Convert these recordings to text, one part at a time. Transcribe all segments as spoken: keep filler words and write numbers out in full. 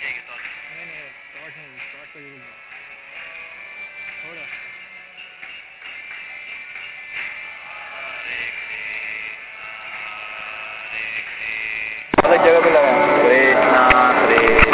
अलग जगह पे लगा कृष्णा कृष्ण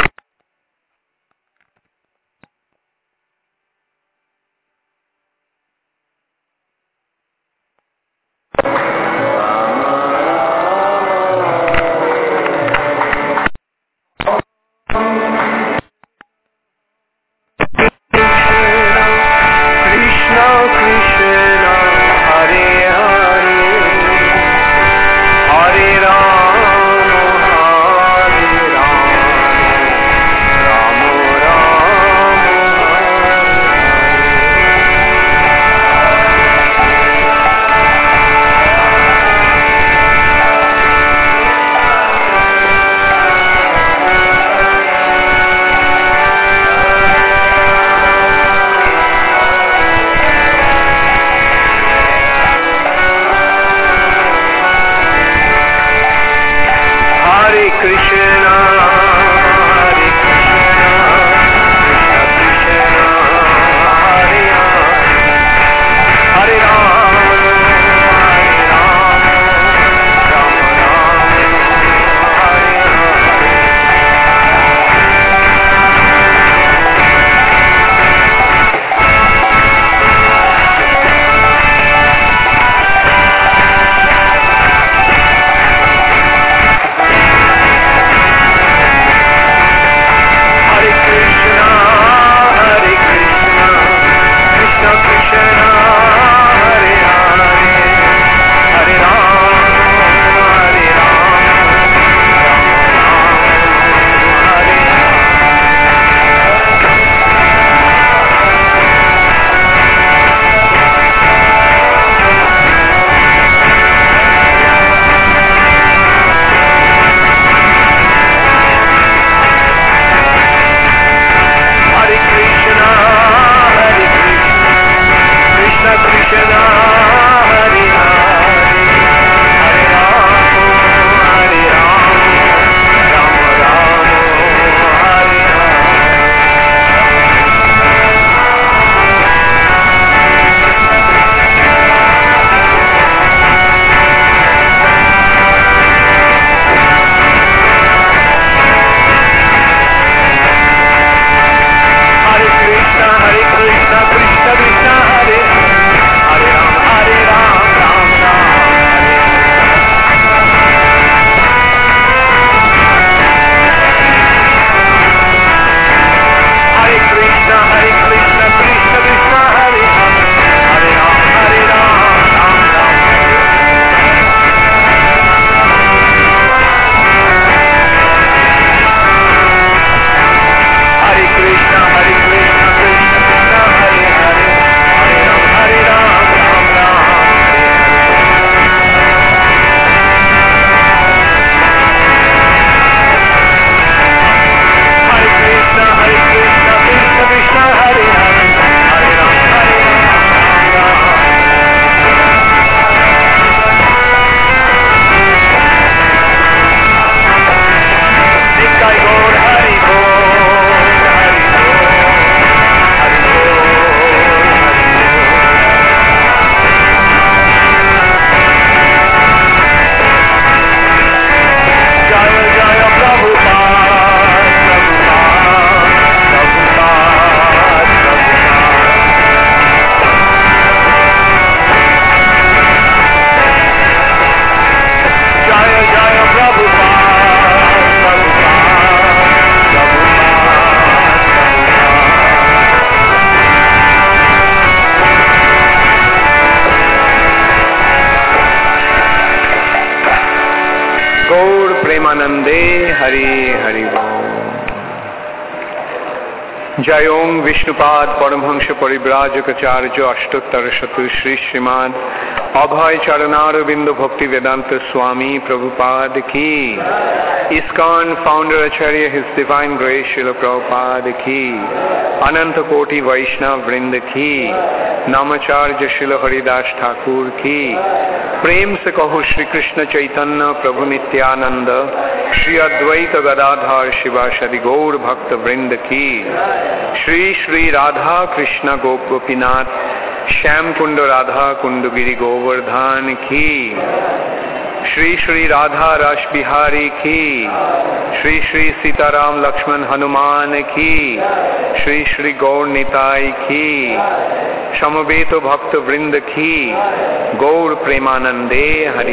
प्रेमानंदे हरि हरि बोल। जयों विष्णुपाद परमहंस परिव्राजकाचार्य अष्टोत्तर शतु श्री श्रीमान अभय चरणारविंद भक्ति वेदांत स्वामी प्रभुपाद की, ISKCON founder Acharya his divine grace Srila Prabhupada की, अनंत कोटि वैष्णव वृंद की, नामाचार्य श्रील हरिदास ठाकुर की, प्रेम से कहो श्री कृष्ण चैतन्य प्रभु नित्यानंद, श्री अद्वैत गदाधर शिवाशदि गौर भक्त वृंद की, श्री श्री राधा कृष्ण गोप गोपीनाथ श्याम कुंड राधा कुंड गिरी गोवर्धन की, श्री श्री राधा रस बिहारी की, श्री श्री सीताराम लक्ष्मण हनुमान की, श्री श्री गौर निताई की, समवेत भक्त वृंद की, गौर प्रेमानंदे हरि।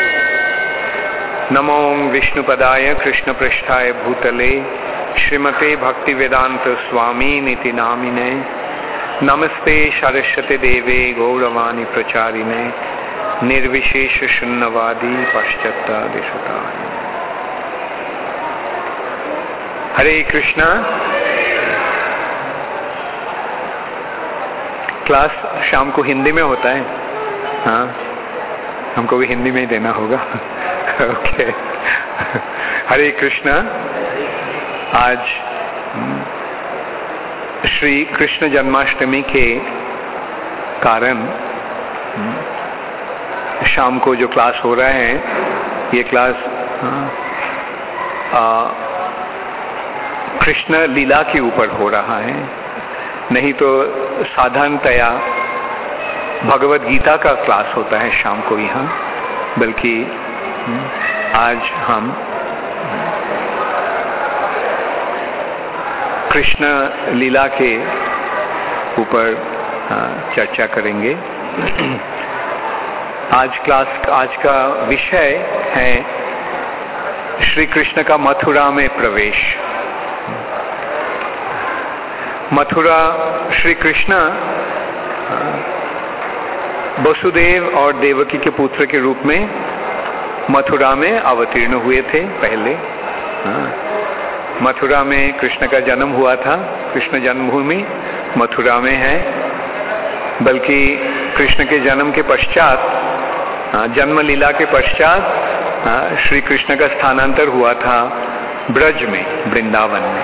नमो विष्णुपदाय कृष्ण पृष्ठाय भूतले श्रीमते भक्ति वेदांत स्वामी निति नामिने, नमस्ते सरस्वती देवे गौरवाणी प्रचारिणे, निर्विशेष शून्यवादी पाश्चात्यादिशताय। हरे कृष्णा। क्लास शाम को हिंदी में होता है, हाँ हमको भी हिंदी में ही देना होगा। ओके। हरे कृष्णा। आज श्री कृष्ण जन्माष्टमी के कारण शाम को जो क्लास हो रहा है, ये क्लास कृष्ण लीला के ऊपर हो रहा है। नहीं तो साधारणतया भगवत गीता का क्लास होता है शाम को यहाँ, बल्कि आज हम कृष्ण लीला के ऊपर चर्चा करेंगे। आज क्लास आज का विषय है श्री कृष्ण का मथुरा में प्रवेश। मथुरा, श्री कृष्ण वसुदेव और देवकी के पुत्र के रूप में मथुरा में अवतीर्ण हुए थे पहले। मथुरा में कृष्ण का जन्म हुआ था। कृष्ण जन्मभूमि मथुरा में है, बल्कि कृष्ण के जन्म के पश्चात, जन्म लीला के पश्चात श्री कृष्ण का स्थानांतर हुआ था ब्रज में, वृंदावन में।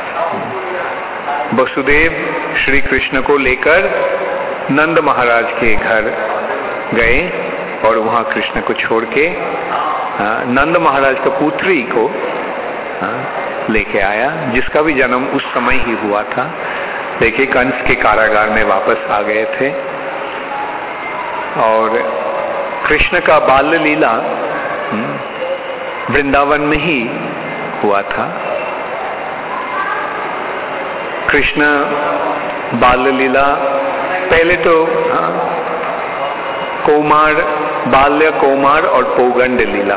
वसुदेव श्री कृष्ण को लेकर नंद महाराज के घर गए और वहां कृष्ण को छोड़ के नंद महाराज का पुत्री को लेके आया, जिसका भी जन्म उस समय ही हुआ था। देखिए, कंस के कारागार में वापस आ गए थे और कृष्ण का बाल लीला वृंदावन में ही हुआ था। कृष्ण बाल लीला पहले तो कौमार, बाल्य, कौमार और पौगंड लीला,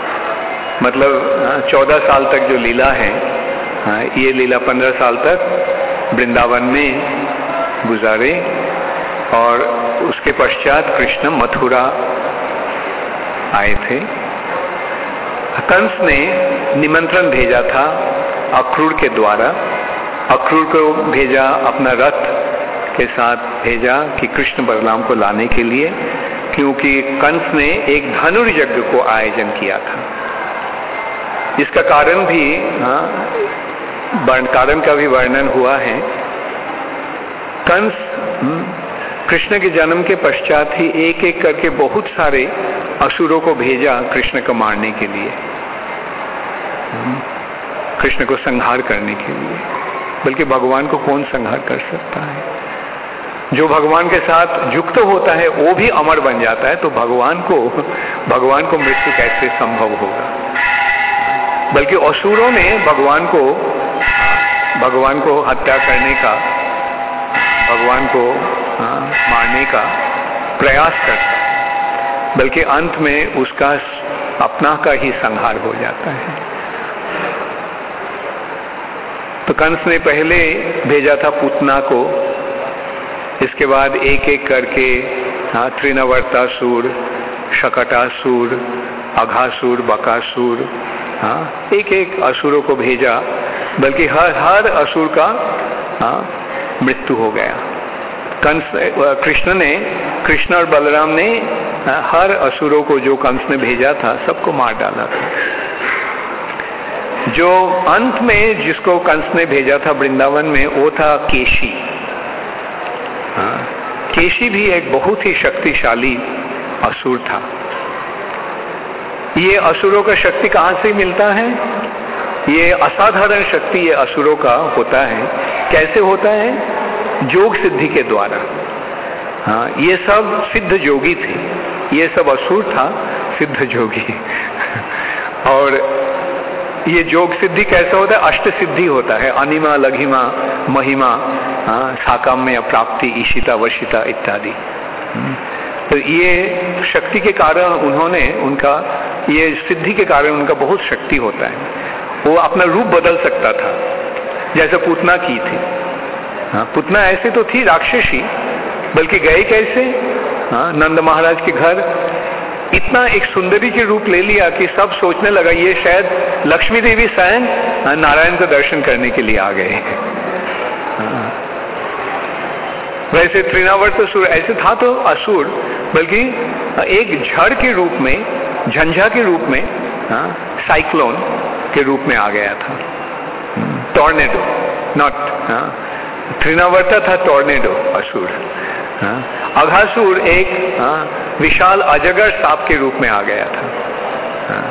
मतलब चौदह साल तक जो लीला है, ये लीला पंद्रह साल तक वृंदावन में गुजारे और उसके पश्चात कृष्ण मथुरा आए थे। कंस ने निमंत्रण भेजा था अक्रूर के द्वारा। अक्रूर को भेजा, अपना रथ के साथ भेजा कि कृष्ण बलराम को लाने के लिए, क्योंकि कंस ने एक धनुर्यज्ञ को आयोजन किया था। इसका कारण भी, हाँ, कारण का भी वर्णन हुआ है। कंस कृष्ण के जन्म के पश्चात ही एक एक करके बहुत सारे असुरों को भेजा कृष्ण को मारने के लिए, कृष्ण को संहार करने के लिए। बल्कि भगवान को कौन संहार कर सकता है? जो भगवान के साथ युक्त होता है वो भी अमर बन जाता है, तो भगवान को भगवान को मृत्यु कैसे संभव होगा? बल्कि असुरों ने भगवान को भगवान को हत्या करने का, भगवान को हाँ, मारने का प्रयास करता है, बल्कि अंत में उसका अपना का ही संहार हो जाता है। तो कंस ने पहले भेजा था पूतना को, इसके बाद एक एक करके हाँ, त्रिनवर्तासुर, शकटासुर, अघासुर, बकासुर, हाँ, एक एक असुरों को भेजा। बल्कि हर हर असुर का हाँ, मृत्यु हो गया। कंस कृष्ण ने कृष्ण और बलराम ने हर असुरों को जो कंस ने भेजा था सबको मार डाला था। जो अंत में जिसको कंस ने भेजा था वृंदावन में वो था केशी। हाँ, केशी भी एक बहुत ही शक्तिशाली असुर था। ये असुरों का शक्ति कहाँ से मिलता है? ये असाधारण शक्ति ये असुरों का होता है। कैसे होता है? योग सिद्धि के द्वारा। हाँ, ये सब सिद्ध योगी थे, ये सब असुर था सिद्ध योगी। और ये योग सिद्धि कैसा होता है? अष्ट सिद्धि होता है, अनिमा, लघिमा, महिमा, हाँ, साकाम्य, प्राप्ति, ईशिता, वशिता इत्यादि। तो ये शक्ति के कारण उन्होंने उनका ये सिद्धि के कारण उनका बहुत शक्ति होता है। वो अपना रूप बदल सकता था, जैसे पूतना की थी। हाँ, पूतना ऐसे तो थी राक्षसी, बल्कि गए कैसे? हाँ, नंद महाराज के घर इतना एक सुंदरी के रूप ले लिया कि सब सोचने लगा ये शायद लक्ष्मी देवी स्वयं नारायण का दर्शन करने के लिए आ गए। हाँ, वैसे तृणावर्त असुर ऐसे था तो असुर, बल्कि एक झड़ के रूप में, झंझा के रूप में, हाँ, साइक्लोन के रूप में आ गया था। टॉर्नेडो, नॉट, हाँ, तृणावर्ता था टॉर्नेडो असुर। हाँ, अघासुर एक, हाँ, विशाल अजगर सांप के रूप में आ गया था। हाँ,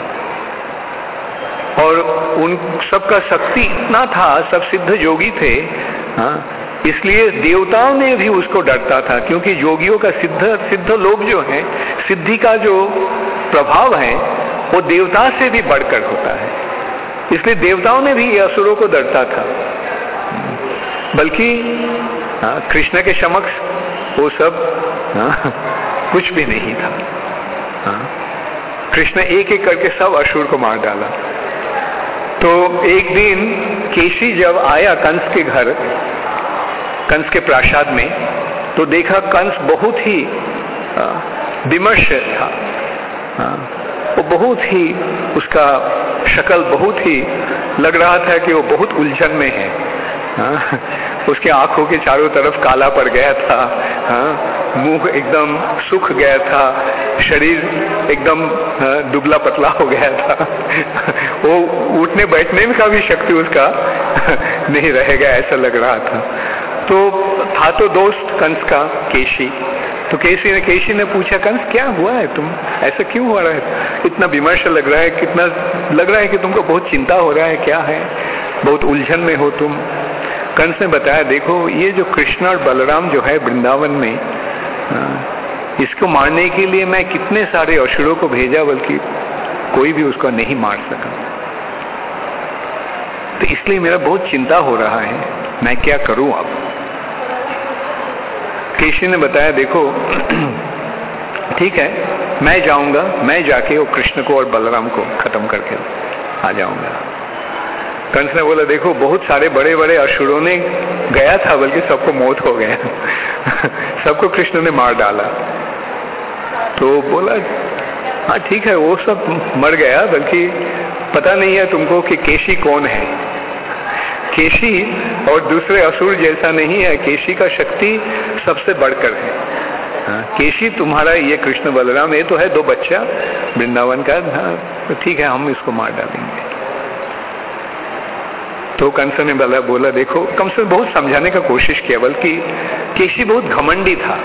और उन सबका शक्ति इतना था, सब सिद्ध योगी थे। हाँ, इसलिए देवताओं ने भी उसको डरता था, क्योंकि योगियों का सिद्ध सिद्ध लोग जो हैं, सिद्धि का जो प्रभाव है वो देवता से भी बढ़कर होता है। इसलिए देवताओं ने भी असुरों को डरता था। बल्कि हाँ, कृष्ण के समक्ष वो सब हाँ, कुछ भी नहीं था। हाँ, कृष्ण एक एक करके सब असुर को मार डाला। तो एक दिन केशी जब आया कंस के घर, कंस के प्रासाद में, तो देखा कंस बहुत ही विमर्श था। हाँ, वो बहुत ही, उसका शक्ल बहुत ही लग रहा था कि वो बहुत उलझन में है। हाँ, उसके आंखों के चारों तरफ काला पड़ गया था। हाँ, मुंह एकदम सूख गया था, शरीर एकदम दुबला पतला हो गया था। वो उठने बैठने में का भी शक्ति उसका नहीं रहेगा ऐसा लग रहा था। तो था तो दोस्त कंस का केशी। तो केशी ने केशी ने पूछा, कंस क्या हुआ है, तुम ऐसा क्यों हो रहा है, इतना विमर्श लग रहा है, कितना लग रहा है कि तुमको बहुत चिंता हो रहा है, क्या है, बहुत उलझन में हो तुम। कंस ने बताया, देखो ये जो कृष्ण और बलराम जो है वृंदावन में, इसको मारने के लिए मैं कितने सारे असुरों को भेजा, बल्कि कोई भी उसको नहीं मार सका। तो इसलिए मेरा बहुत चिंता हो रहा है, मैं क्या करूं अब। केशी ने बताया, देखो ठीक है, मैं जाऊंगा, मैं जाके वो कृष्ण को और बलराम को खत्म करके आ जाऊंगा। कंस ने बोला, देखो बहुत सारे बड़े बड़े असुरों ने गया था, बल्कि सबको मौत हो गया। सबको कृष्ण ने मार डाला। तो बोला, हाँ ठीक है, वो सब मर गया, बल्कि पता नहीं है तुमको कि केशी कौन है। केशी और दूसरे असुर जैसा नहीं है, केशी का शक्ति सबसे बढ़कर है। हाँ, केशी तुम्हारा ये कृष्ण बलराम, ये तो है दो बच्चा वृंदावन का, हाँ तो ठीक है, हम इसको मार डालेंगे। तो कंस ने बोला बोला देखो, कंस ने बहुत समझाने का कोशिश किया, बल्कि केशी बहुत घमंडी था।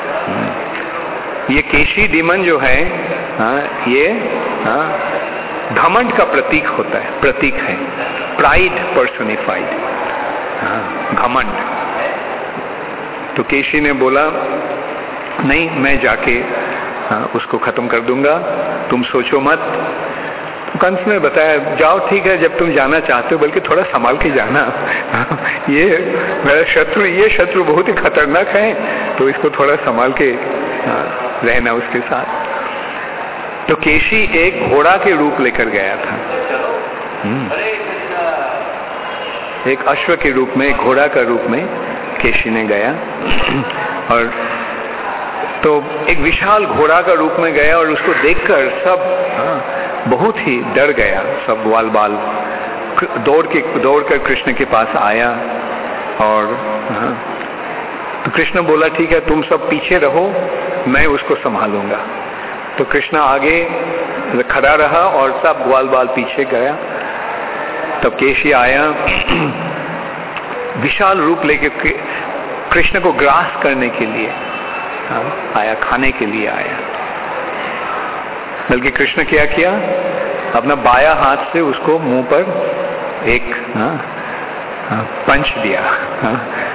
ये केशी डीमन जो है, हाँ, ये हाँ, घमंड का प्रतीक होता है, प्रतीक है, प्राइड पर्सोनिफाइड, हाँ, घमंड। तो केशी ने बोला, नहीं मैं जाके हाँ, उसको खत्म कर दूंगा, तुम सोचो मत। तो कंस ने बताया, जाओ ठीक है, जब तुम जाना चाहते हो, बल्कि थोड़ा संभाल के जाना। ये मेरा शत्रु, ये शत्रु बहुत ही खतरनाक है, तो इसको थोड़ा संभाल के हाँ, रहना उसके साथ। तो केशी एक घोड़ा के रूप लेकर गया था, एक अश्व के रूप में, घोड़ा का रूप में केशी ने गया। और तो एक विशाल घोड़ा का रूप में गया, और उसको देखकर सब हाँ, बहुत ही डर गया। सब ग्वाल बाल दौड़ के दौड़ कर कृष्ण के पास आया, और हाँ, तो कृष्ण बोला ठीक है तुम सब पीछे रहो, मैं उसको संभालूंगा। तो कृष्ण आगे खड़ा रहा और सब ग्वाल बाल पीछे गया। तब केशी आया विशाल रूप लेके कृष्ण को ग्रास करने के लिए आया, खाने के लिए आया। बल्कि कृष्ण क्या किया, अपना बाया हाथ से उसको मुंह पर एक हाँ, हाँ, पंच दिया, हाँ,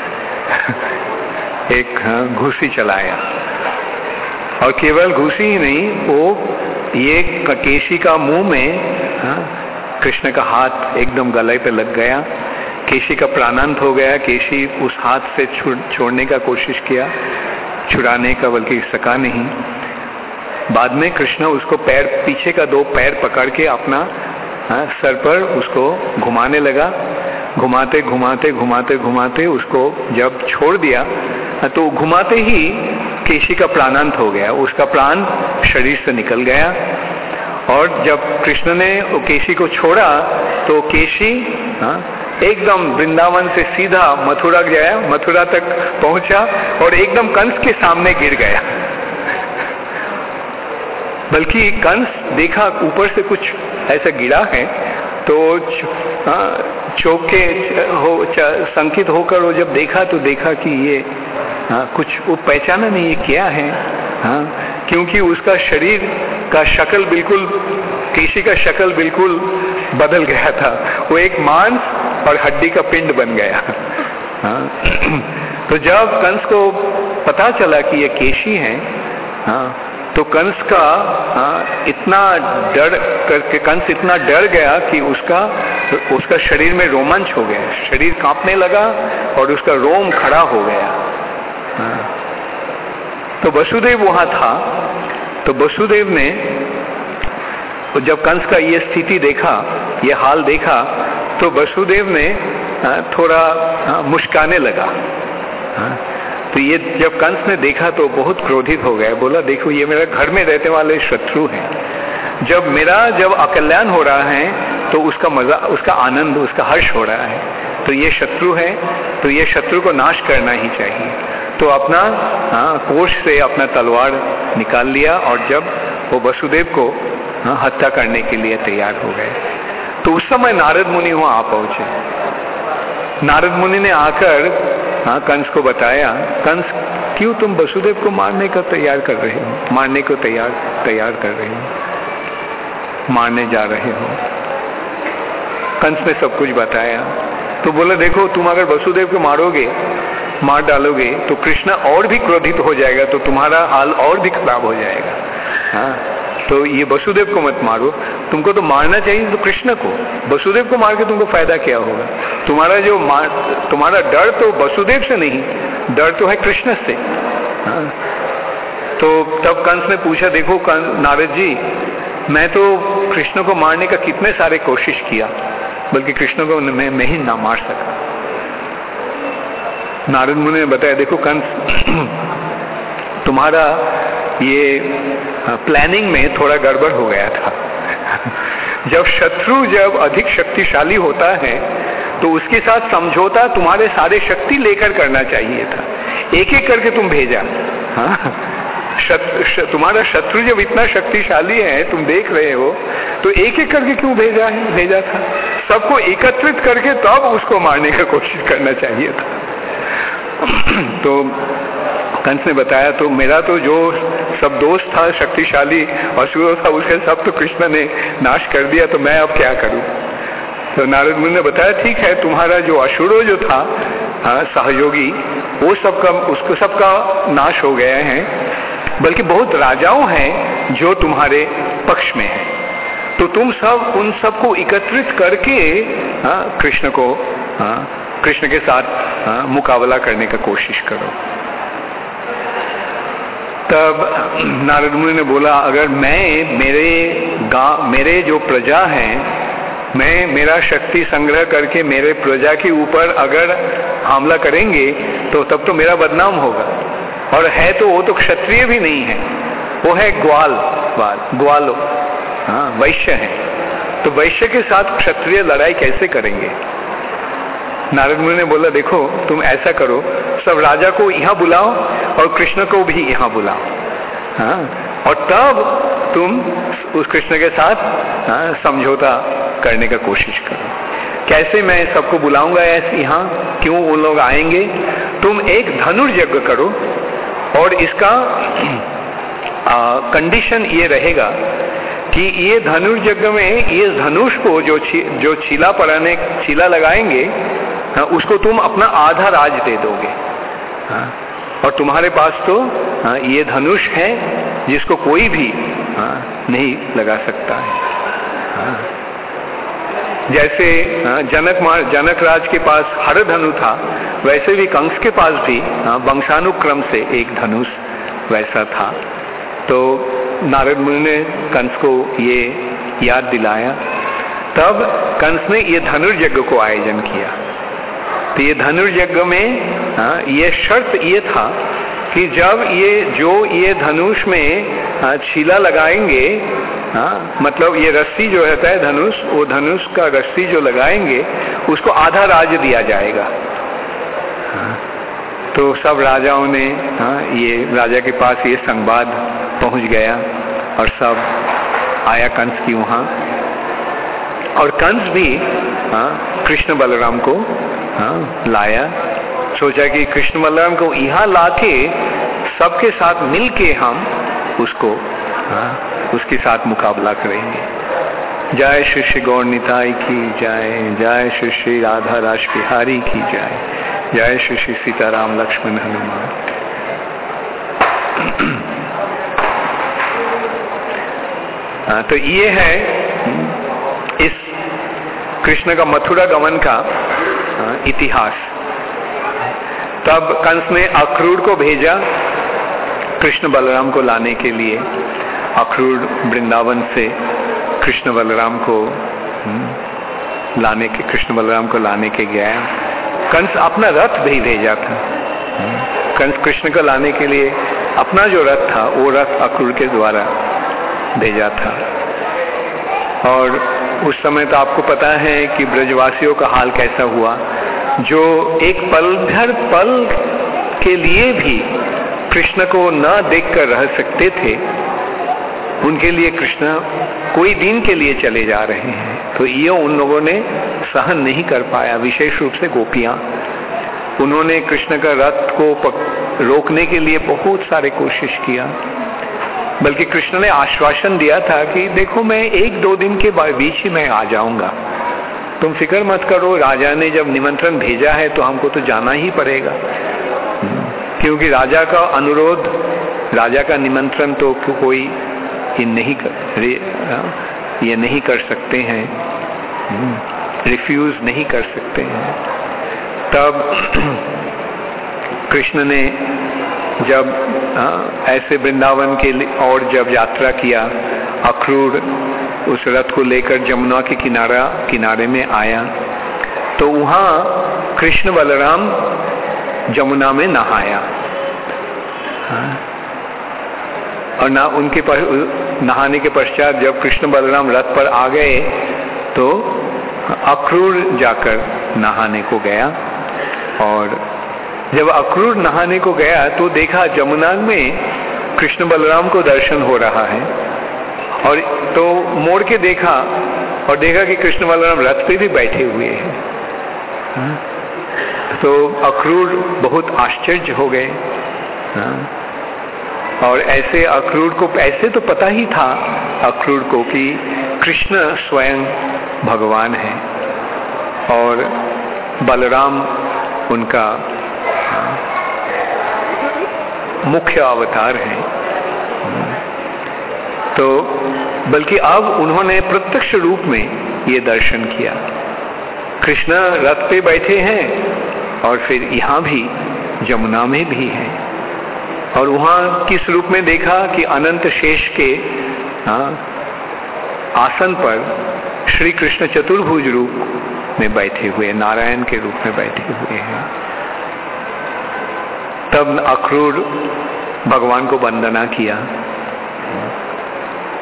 एक हाँ, घुसी चलाया। और केवल घुसी ही नहीं, वो ये केशी का मुंह में हाँ, कृष्ण का हाथ एकदम गले पे लग गया। केशी का प्राणांत हो गया। केशी उस हाथ से छोड़ने का कोशिश किया, छुड़ाने का, बल्कि सका नहीं। बाद में कृष्ण उसको पैर, पीछे का दो पैर पकड़ के अपना हाँ, सर पर उसको घुमाने लगा। घुमाते घुमाते घुमाते घुमाते उसको जब छोड़ दिया तो घुमाते ही केशी का प्राणांत हो गया, उसका प्राण शरीर से निकल गया। और जब कृष्ण ने वो केशी को छोड़ा तो केशी हाँ, एकदम वृंदावन से सीधा मथुरा गया, मथुरा तक पहुंचा और एकदम कंस के सामने गिर गया। बल्कि कंस देखा ऊपर से कुछ ऐसा गिरा है तो चौके हो संकित होकर वो जब देखा तो देखा कि ये हाँ, कुछ वो पहचाना नहीं ये क्या है हाँ, क्योंकि उसका शरीर का शक्ल बिल्कुल, केशी का शक्ल बिल्कुल बदल गया था। वो एक मांस और हड्डी का पिंड बन गया हाँ। तो जब कंस को पता चला कि ये केशी है हाँ, तो कंस का हाँ, इतना डर करके कंस इतना डर गया कि उसका उसका शरीर में रोमांच हो गया, शरीर कांपने लगा और उसका रोम खड़ा हो गया हाँ। तो वसुदेव वहां था। तो वसुदेव ने जब कंस का ये स्थिति देखा, ये हाल देखा, तो वसुदेव ने हाँ, थोड़ा हाँ, मुस्काने लगा हाँ। तो ये जब कंस ने देखा तो बहुत क्रोधित हो गया, बोला देखो ये मेरा घर में रहने वाले शत्रु हैं, जब मेरा जब अकल्याण हो रहा है तो उसका मजा, उसका आनंद, उसका हर्ष हो रहा है, तो ये शत्रु है, तो ये शत्रु को नाश करना ही चाहिए। तो अपना हाँ, कोष से अपना तलवार निकाल लिया और जब वो वसुदेव को हाँ, हत्या करने के लिए तैयार हो गए। तो उस समय नारद मुनि वहां आ पहुंचे। नारद मुनि ने आकर हाँ, कंस को बताया, कंस क्यों तुम वसुदेव को मारने का तैयार कर रहे हो, मारने को तैयार तैयार कर रहे हो, मारने जा रहे हो। कंस ने सब कुछ बताया। तो बोला देखो तुम अगर वसुदेव को मारोगे, मार डालोगे तो कृष्ण और भी क्रोधित हो जाएगा, तो तुम्हारा हाल और भी खराब हो जाएगा हाँ। तो ये वसुदेव को मत मारो, तुमको तो मारना चाहिए तो कृष्ण को, वसुदेव को मार के तुमको फायदा क्या होगा। तुम्हारा जो मार, तुम्हारा डर तो वसुदेव से नहीं, डर तो है कृष्ण से हाँ। तो तब कंस ने पूछा देखो नारद जी, मैं तो कृष्ण को मारने का कितने सारे कोशिश किया, बल्कि कृष्ण को मैं, मैं ही ना मार सका। नारद मुनि ने बताया देखो कंस, तुम्हारा ये प्लानिंग में थोड़ा गड़बड़ हो गया था। जब शत्रु जब अधिक शक्तिशाली होता है तो उसके साथ समझौता तुम्हारे सारे शक्ति लेकर करना चाहिए था, एक एक करके तुम भेजा हाँ? शत, श, तुम्हारा शत्रु जब इतना शक्तिशाली है तुम देख रहे हो, तो एक एक करके क्यों भेजा है भेजा था, सबको एकत्रित करके तब उसको मारने का कोशिश करना चाहिए था। तो कंस ने बताया तो मेरा तो जो सब दोस्त था शक्तिशाली असुर था, उसे सब तो कृष्ण ने नाश कर दिया, तो मैं अब क्या करूं। तो नारद मुनि ने बताया ठीक है, तुम्हारा जो असुरो जो था हाँ, सहयोगी, वो सबका उसको सबका नाश हो गया है, बल्कि बहुत राजाओं हैं जो तुम्हारे पक्ष में हैं, तो तुम सब उन सबको एकत्रित करके हाँ, कृष्ण को हाँ, कृष्ण के साथ हाँ, मुकाबला करने का कोशिश करो। तब नारद मुनि ने बोला अगर मैं मेरे गांव, मेरे जो प्रजा हैं, मैं मेरा शक्ति संग्रह करके मेरे प्रजा के ऊपर अगर हमला करेंगे तो तब तो मेरा बदनाम होगा, और है तो वो तो क्षत्रिय भी नहीं है, वो है ग्वाल वाल ग्वालो हाँ, वैश्य है, तो वैश्य के साथ क्षत्रिय लड़ाई कैसे करेंगे। नारद मुनि ने बोला देखो तुम ऐसा करो, सब राजा को यहाँ बुलाओ और कृष्ण को भी यहाँ बुलाओ, हाँ, और तब तुम उस कृष्ण के साथ हाँ, समझौता करने का कोशिश करो। कैसे मैं सबको बुलाऊंगा ऐसे यहाँ, क्यों वो लोग आएंगे? तुम एक धनुर्यज्ञ करो और इसका कंडीशन ये रहेगा कि ये धनुर्यज्ञ में ये धनुष को जो ची, जो चीला पड़ाने चीला लगाएंगे हाँ, उसको तुम अपना आधा राज दे दोगे, हाँ, और तुम्हारे पास तो हाँ, ये धनुष है जिसको कोई भी हाँ, नहीं लगा सकता है। हाँ, जैसे हाँ, जनक जनक राज के पास हर धनु था, वैसे भी कंस के पास भी हाँ, वंशानुक्रम से एक धनुष वैसा था। तो नारद मुनि ने कंस को ये याद दिलाया, तब कंस ने ये धनुर्यज्ञ को आयोजन किया। तो ये धनुर्यज्ञ में हाँ, ये शर्त ये था कि जब ये जो ये धनुष में हाँ, छीला लगाएंगे, हाँ, मतलब ये रस्सी जो रहता है धनुष, वो धनुष का रस्सी जो लगाएंगे उसको आधा राज दिया जाएगा। हाँ, तो सब राजाओं ने हाँ, ये राजा के पास ये संवाद पहुंच गया और सब आया कंस की वहां, और कंस भी हाँ, कृष्ण बलराम को हाँ, लाया। सोचा कि कृष्ण बलराम को यहाँ लाके सबके साथ मिलके हम उसको हाँ, उसके साथ मुकाबला करेंगे। जय श्री श्री गौर निताई की जय, जय श्री श्री राधा रास बिहारी की जय, जय श्री श्री सीताराम लक्ष्मण हनुमान। हाँ, तो ये है इस कृष्ण का मथुरा गमन का हाँ, इतिहास। तब कंस ने अक्रूर को भेजा कृष्ण बलराम को लाने के लिए। अक्रूर वृंदावन से कृष्ण बलराम को लाने के कृष्ण बलराम को लाने के गया। कंस अपना रथ भी भेजा था। कंस कृष्ण को लाने के लिए अपना जो रथ था वो रथ अक्रूर के द्वारा भेजा था। और उस समय तो आपको पता है कि ब्रजवासियों का हाल कैसा हुआ, जो एक पल भर पल के लिए भी कृष्ण को न देखकर रह सकते थे, उनके लिए कृष्ण कोई दिन के लिए चले जा रहे हैं। तो ये उन लोगों ने सहन नहीं कर पाया, विशेष रूप से गोपियां। उन्होंने कृष्ण का रथ को रोकने के लिए बहुत सारे कोशिश किया, बल्कि कृष्ण ने आश्वासन दिया था कि देखो मैं एक दो दिन के बीच ही मैं आ जाऊंगा, तुम फिक्र मत करो। राजा ने जब निमंत्रण भेजा है तो हमको तो जाना ही पड़ेगा, क्योंकि राजा का अनुरोध, राजा का निमंत्रण तो कोई ये नहीं कर ये नहीं कर सकते हैं, रिफ्यूज नहीं कर सकते हैं। तब कृष्ण ने जब आ, ऐसे वृंदावन के लिए और जब यात्रा किया, अक्रूर उस रथ को लेकर जमुना के किनारा किनारे में आया, तो वहां कृष्ण बलराम जमुना में नहाया। और ना उनके नहाने के पश्चात जब कृष्ण बलराम रथ पर आ गए तो अक्रूर जाकर नहाने को गया। और जब अक्रूर नहाने को गया तो देखा जमुना में कृष्ण बलराम को दर्शन हो रहा है, और तो मोड़ के देखा और देखा कि कृष्ण बलराम रथ पे भी बैठे हुए हैं। तो अक्रूर बहुत आश्चर्य हो गए। और ऐसे अक्रूर को ऐसे तो पता ही था अक्रूर को कि कृष्ण स्वयं भगवान है और बलराम उनका मुख्य अवतार है। तो बल्कि अब उन्होंने प्रत्यक्ष रूप में ये दर्शन किया, कृष्ण रथ पे बैठे हैं और फिर यहाँ भी जमुना में भी है। और वहाँ किस रूप में देखा कि अनंत शेष के हाँ, आसन पर श्री कृष्ण चतुर्भुज रूप में बैठे हुए, नारायण के रूप में बैठे हुए हैं। तब अक्रूर भगवान को वंदना किया।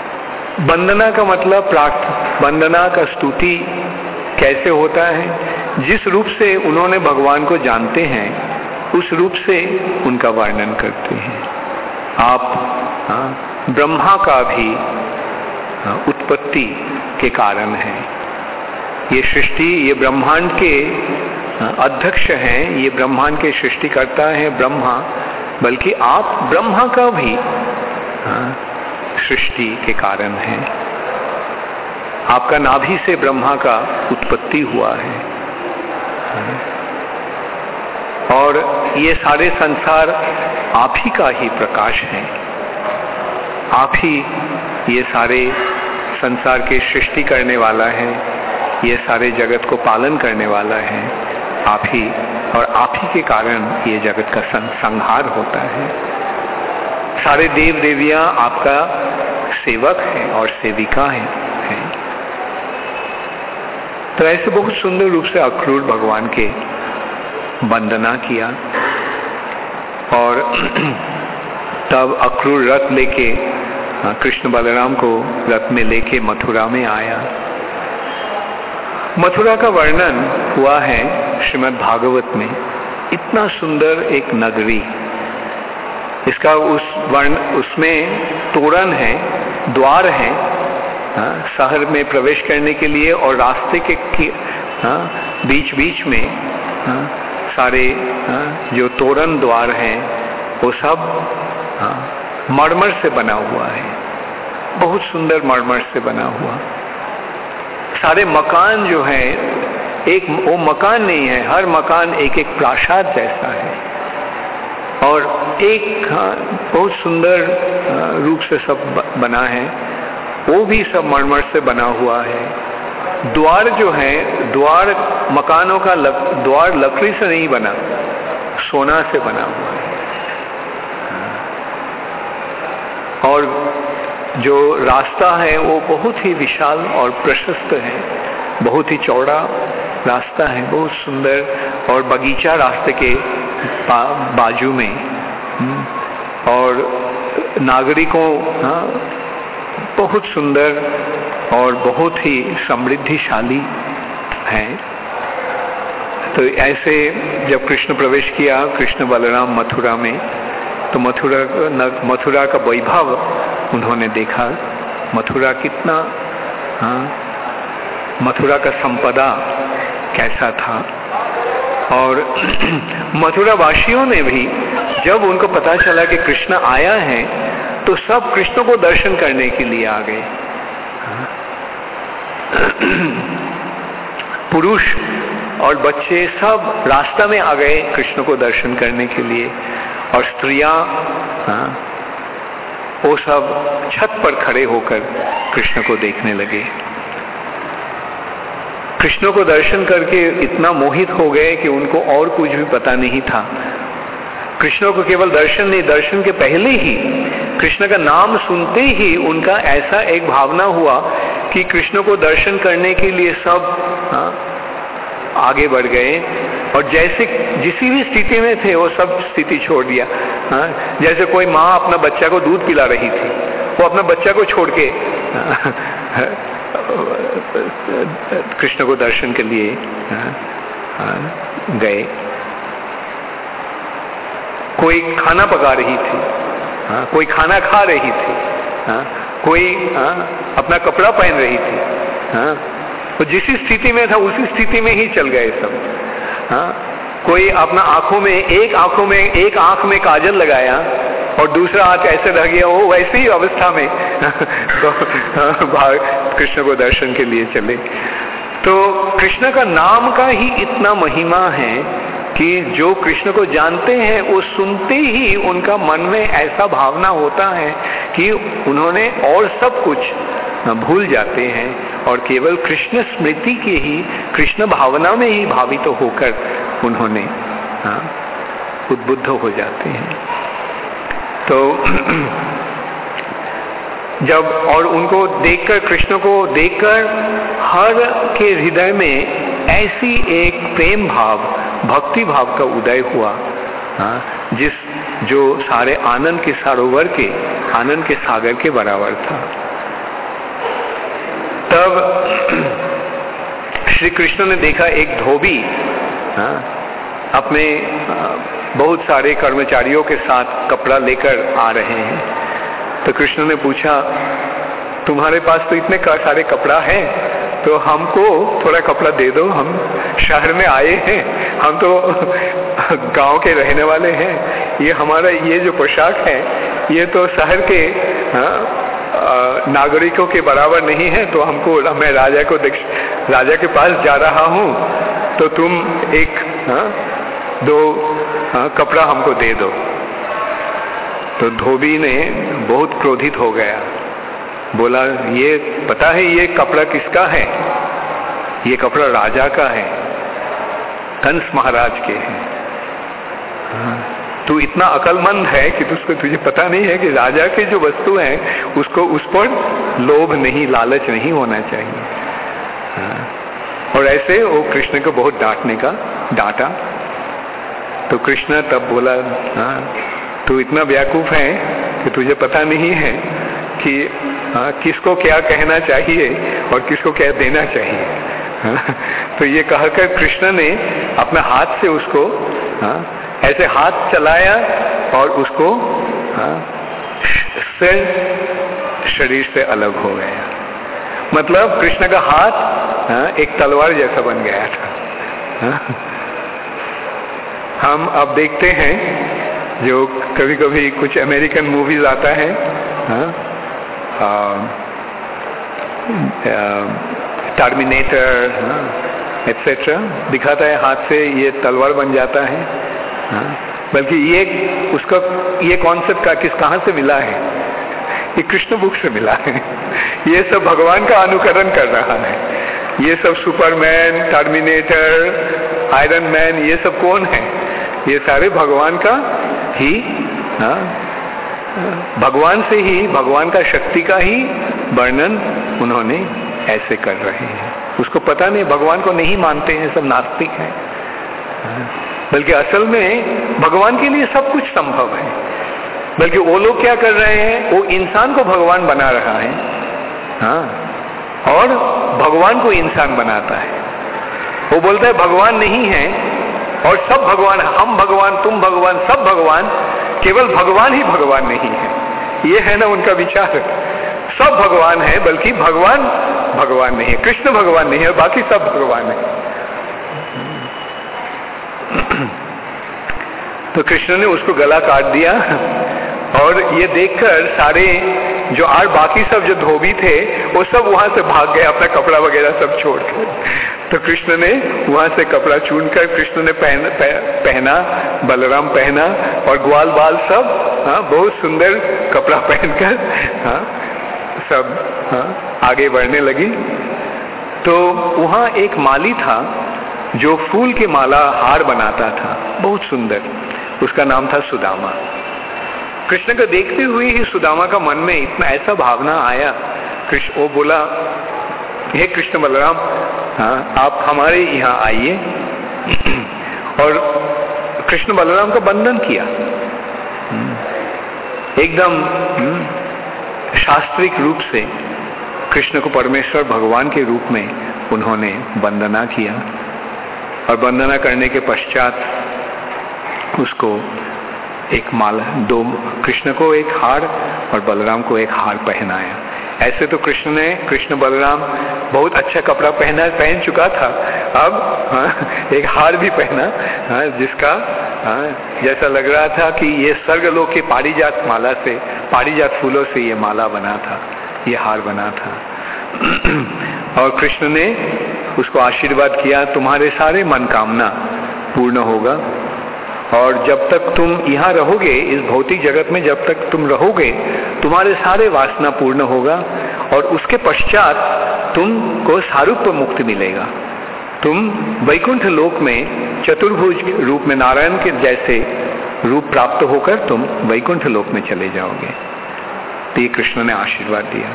वंदना का मतलब प्रार्थना, वंदना का स्तुति कैसे होता है जिस रूप से उन्होंने भगवान को जानते हैं उस रूप से उनका वर्णन करते हैं। आप हाँ, ब्रह्मा का भी हाँ, उत्पत्ति के कारण है। ये सृष्टि, ये ब्रह्मांड के हाँ, अध्यक्ष हैं, ये ब्रह्मांड के सृष्टिकर्ता है ब्रह्मा, बल्कि आप ब्रह्मा का भी हाँ, सृष्टि के कारण है। आपका नाभि से ब्रह्मा का उत्पत्ति हुआ है और ये सारे संसार आप ही का ही प्रकाश है। आप ही ये सारे संसार के सृष्टि करने वाला है, ये सारे जगत को पालन करने वाला है आप ही, और आप ही के कारण ये जगत का संहार होता है। सारे देव देवियां आपका सेवक हैं और सेविका हैं है। तो ऐसे बहुत सुंदर रूप से अक्रूर भगवान के वंदना किया और तब अक्रूर रथ लेके कृष्ण बलराम को रथ में लेके मथुरा में आया। मथुरा का वर्णन हुआ है श्रीमद् भागवत में। इतना सुंदर एक नगरी, इसका उस वर्ण उसमें तोरण है, द्वार है हाँ, शहर में प्रवेश करने के लिए, और रास्ते के हाँ, बीच बीच में हाँ, सारे हाँ, जो तोरण द्वार हैं वो सब हाँ, मरमर से बना हुआ है, बहुत सुंदर मरमर से बना हुआ। सारे मकान जो है, एक वो मकान नहीं है, हर मकान एक एक प्रासाद जैसा है और एक हाँ, बहुत सुंदर रूप से सब बना है, वो भी सब मरमर से बना हुआ है। द्वार जो है, द्वार मकानों का लक, द्वार लकड़ी से नहीं बना, सोना से बना हुआ है। और जो रास्ता है वो बहुत ही विशाल और प्रशस्त है, बहुत ही चौड़ा रास्ता है, बहुत सुंदर, और बगीचा रास्ते के बा, बाजू में, और नागरिकों हाँ, बहुत सुंदर और बहुत ही समृद्धिशाली है। तो ऐसे जब कृष्ण प्रवेश किया, कृष्ण बलराम मथुरा में, तो मथुरा मथुरा का वैभव उन्होंने देखा। मथुरा कितना हाँ, मथुरा का संपदा कैसा था। और मथुरा वासियों ने भी जब उनको पता चला कि कृष्ण आया है तो सब कृष्ण को दर्शन करने के लिए आ गए। पुरुष और बच्चे सब रास्ता में आ गए कृष्ण को दर्शन करने के लिए, और स्त्रियां हाँ, वो सब छत पर खड़े होकर कृष्ण को देखने लगे। कृष्ण को दर्शन करके इतना मोहित हो गए कि उनको और कुछ भी पता नहीं था। कृष्ण को केवल दर्शन नहीं, दर्शन के पहले ही कृष्ण का नाम सुनते ही उनका ऐसा एक भावना हुआ कि कृष्ण को दर्शन करने के लिए सब हाँ, आगे बढ़ गए, और जैसे जिस भी स्थिति में थे वो सब स्थिति छोड़ दिया। हाँ, जैसे कोई माँ अपना बच्चा को दूध पिला रही थी, वो अपना बच्चा को छोड़ के कृष्ण को दर्शन के लिए हाँ, हाँ, गए। कोई खाना पका रही थी हाँ, कोई खाना खा रही थी हाँ, कोई हाँ, अपना कपड़ा पहन रही थी हाँ, वो जिस स्थिति में था उसी स्थिति में ही चल गए सब हाँ। कोई अपना आंखों में एक आंखों में एक आंख में काजल लगाया और दूसरा आंख ऐसे रह गया, वो वैसे ही अवस्था में तो कृष्ण को दर्शन के लिए चले। तो कृष्ण का नाम का ही इतना महिमा है कि जो कृष्ण को जानते हैं वो सुनते ही उनका मन में ऐसा भावना होता है कि उन्होंने और सब कुछ भूल जाते हैं और केवल कृष्ण स्मृति के ही, कृष्ण भावना में ही भावित तो होकर उन्होंने हाँ, उद्बुद्ध हो जाते हैं। तो जब और उनको देखकर, कृष्ण को देखकर हर के हृदय में ऐसी एक प्रेम भाव, भक्ति भाव का उदय हुआ हाँ, जिस जो सारे आनंद के सरोवर के, आनंद के सागर के बराबर था। तब श्री कृष्ण ने देखा एक धोबी हाँ, अपने बहुत सारे कर्मचारियों के साथ कपड़ा लेकर आ रहे हैं। तो कृष्ण ने पूछा, तुम्हारे पास तो इतने सारे कपड़ा है, तो हमको थोड़ा कपड़ा दे दो, हम शहर में आए हैं, हम तो गांव के रहने वाले हैं, ये हमारा ये जो पोशाक है ये तो शहर के हाँ, नागरिकों के बराबर नहीं है, तो हमको, मैं राजा को राजा के पास जा रहा हूँ, तो तुम एक हाँ, दो हाँ, कपड़ा हमको दे दो। तो धोबी ने बहुत क्रोधित हो गया, बोला, ये पता है ये कपड़ा किसका है? ये कपड़ा राजा का है, कंस महाराज के है। हाँ, तू इतना अकलमंद है कि तुझको तुझे पता नहीं है कि राजा की जो वस्तु है उसको उस पर लोभ नहीं, लालच नहीं होना चाहिए। हाँ, और ऐसे वो कृष्ण को बहुत डांटने का डांटा। तो कृष्ण तब बोला, हाँ, तू इतना बेवकूफ है कि तुझे पता नहीं है कि हाँ, किसको क्या कहना चाहिए और किसको क्या देना चाहिए। हाँ, तो ये कहकर कृष्ण ने अपने हाथ से उसको हाँ, ऐसे हाथ चलाया और उसको हाँ, से शरीर से अलग हो गया। मतलब कृष्ण का हाथ हाँ, एक तलवार जैसा बन गया था। हाँ, हम अब देखते हैं जो कभी कभी कुछ अमेरिकन मूवीज आता है, टर्मिनेटर एटसेट्रा, दिखाता है हाथ से ये तलवार बन जाता है। हाँ, बल्कि ये उसका ये कॉन्सेप्ट का किस कहां से मिला है? ये कृष्ण बुक से मिला है। ये सब भगवान का अनुकरण कर रहा है। ये सब सुपरमैन, टर्मिनेटर, आयरन मैन, ये सब कौन है? ये सारे भगवान का ही हाँ, भगवान से ही, भगवान का शक्ति का ही वर्णन उन्होंने ऐसे कर रहे हैं। उसको पता नहीं, भगवान को नहीं मानते हैं, सब नास्तिक हैं। बल्कि असल में भगवान के लिए सब कुछ संभव है। बल्कि वो लोग क्या कर रहे हैं, वो इंसान को भगवान बना रहा है हाँ, और भगवान को इंसान बनाता है। वो बोलता है भगवान नहीं है और सब भगवान, हम भगवान, तुम भगवान, सब भगवान, केवल भगवान ही भगवान नहीं है। ये है ना उनका विचार। सब भगवान है, बल्कि भगवान भगवान नहीं है। कृष्ण भगवान नहीं है, बाकी सब भगवान है। तो कृष्ण ने उसको गला काट दिया और ये देखकर सारे जो और बाकी सब जो धोबी थे वो सब वहां से भाग गए, अपना कपड़ा वगैरह सब छोड़कर। तो कृष्ण ने वहां से कपड़ा चुनकर कृष्ण ने पहना, पहना बलराम पहना और ग्वाल बाल सब हाँ, बहुत सुंदर कपड़ा पहनकर हाँ, सब हाँ, आगे बढ़ने लगी। तो वहां एक माली था जो फूल के माला हार बनाता था, बहुत सुंदर। उसका नाम था सुदामा। कृष्ण को देखते हुए ही सुदामा का मन में इतना ऐसा भावना आया। कृष्ण वो बोला, हे कृष्ण बलराम हाँ, आप हमारे यहाँ आइए। और कृष्ण बलराम का बंधन किया एकदम शास्त्रिक रूप से। कृष्ण को परमेश्वर भगवान के रूप में उन्होंने वंदना किया और वंदना करने के पश्चात उसको एक माला, दो, कृष्ण को एक हार और बलराम को एक हार पहनाया। ऐसे तो कृष्ण ने कृष्ण बलराम बहुत अच्छा कपड़ा पहना पहन चुका था, अब हाँ, एक हार भी पहना हाँ, जिसका हाँ, जैसा लग रहा था कि ये स्वर्गलोक के पारिजात माला से, पारिजात फूलों से ये माला बना था, ये हार बना था। और कृष्ण ने उसको आशीर्वाद किया, तुम्हारे सारे मनकामना पूर्ण होगा और जब तक तुम यहाँ रहोगे, इस भौतिक जगत में जब तक तुम रहोगे, तुम्हारे सारे वासना पूर्ण होगा और उसके पश्चात तुमको सारूप्य मुक्ति मिलेगा। तुम वैकुंठ लोक में चतुर्भुज रूप में नारायण के जैसे रूप प्राप्त होकर तुम वैकुंठ लोक में चले जाओगे। तो ये कृष्ण ने आशीर्वाद दिया।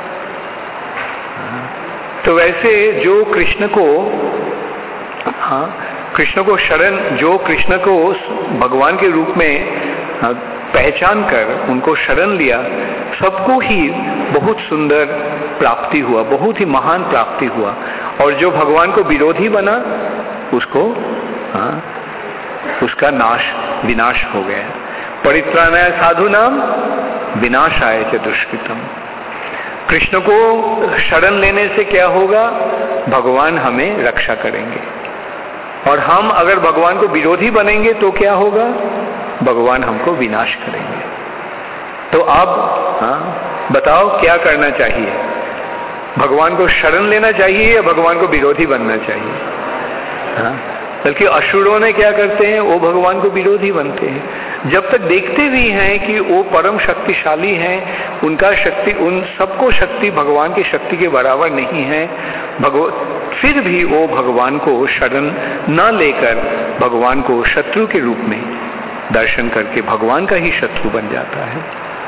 तो वैसे जो कृष्ण को हाँ कृष्ण को शरण, जो कृष्ण को भगवान के रूप में पहचान कर उनको शरण लिया, सबको ही बहुत सुंदर प्राप्ति हुआ, बहुत ही महान प्राप्ति हुआ। और जो भगवान को विरोधी बना उसको हाँ, उसका नाश विनाश हो गया। परित्राणाय साधु नाम विनाशाय च दुष्कृतम। कृष्ण को शरण लेने से क्या होगा? भगवान हमें रक्षा करेंगे। और हम अगर भगवान को विरोधी बनेंगे तो क्या होगा? भगवान हमको विनाश करेंगे। तो अब हाँ, बताओ क्या करना चाहिए? भगवान को शरण लेना चाहिए या भगवान को विरोधी बनना चाहिए? हाँ, बल्कि असुरों ने क्या करते हैं, वो भगवान को विरोधी बनते हैं। जब तक देखते भी हैं कि वो परम शक्तिशाली हैं, उनका शक्ति, उन सबको शक्ति भगवान की शक्ति के बराबर नहीं है, भगवान फिर भी वो भगवान को शरण न लेकर भगवान को शत्रु के रूप में दर्शन करके भगवान का ही शत्रु बन जाता है।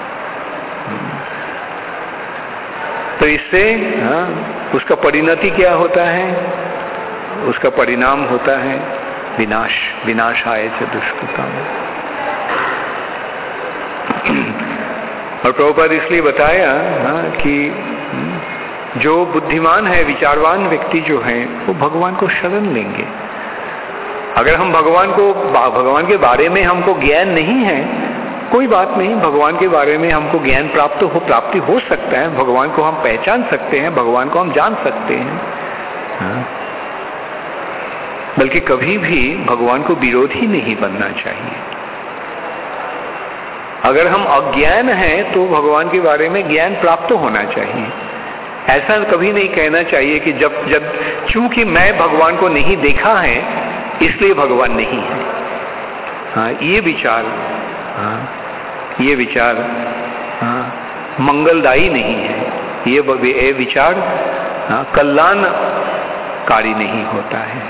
तो इससे हाँ, उसका परिणति क्या होता है? उसका परिणाम होता है विनाश। विनाशाय च दुष्कृतम। और प्रभुपाद इसलिए बताया हाँ, कि जो बुद्धिमान है, विचारवान व्यक्ति जो है, वो भगवान को शरण लेंगे। अगर हम भगवान को भगवान के बारे में हमको ज्ञान नहीं है, कोई बात नहीं, भगवान के बारे में हमको ज्ञान प्राप्त हो प्राप्ति हो सकता है, भगवान को हम पहचान सकते हैं, भगवान को हम जान सकते हैं हाँ। बल्कि कभी भी भगवान को विरोधी नहीं बनना चाहिए। अगर हम अज्ञान हैं तो भगवान के बारे में ज्ञान प्राप्त होना चाहिए। ऐसा कभी नहीं कहना चाहिए कि जब जब चूंकि मैं भगवान को नहीं देखा है इसलिए भगवान नहीं है। हाँ, ये विचार हाँ, ये विचार हाँ, मंगलदायी नहीं है। ये ये विचार हाँ, कल्याणकारी नहीं होता है।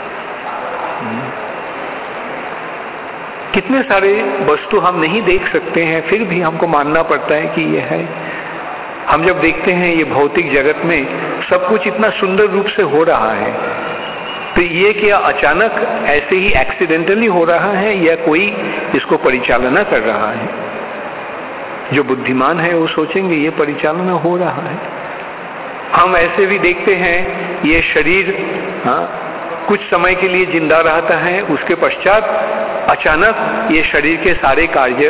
कितने सारे वस्तु हम नहीं देख सकते हैं, फिर भी हमको मानना पड़ता है कि ये है। हम जब देखते हैं ये भौतिक जगत में सब कुछ इतना सुंदर रूप से हो रहा है, तो ये क्या अचानक ऐसे ही एक्सीडेंटली हो रहा है या कोई इसको परिचालना कर रहा है? जो बुद्धिमान है वो सोचेंगे ये परिचालना हो रहा है। हम ऐसे भी देखते हैं ये शरीर हाँ, कुछ समय के लिए जिंदा रहता है, उसके पश्चात अचानक ये शरीर के सारे कार्य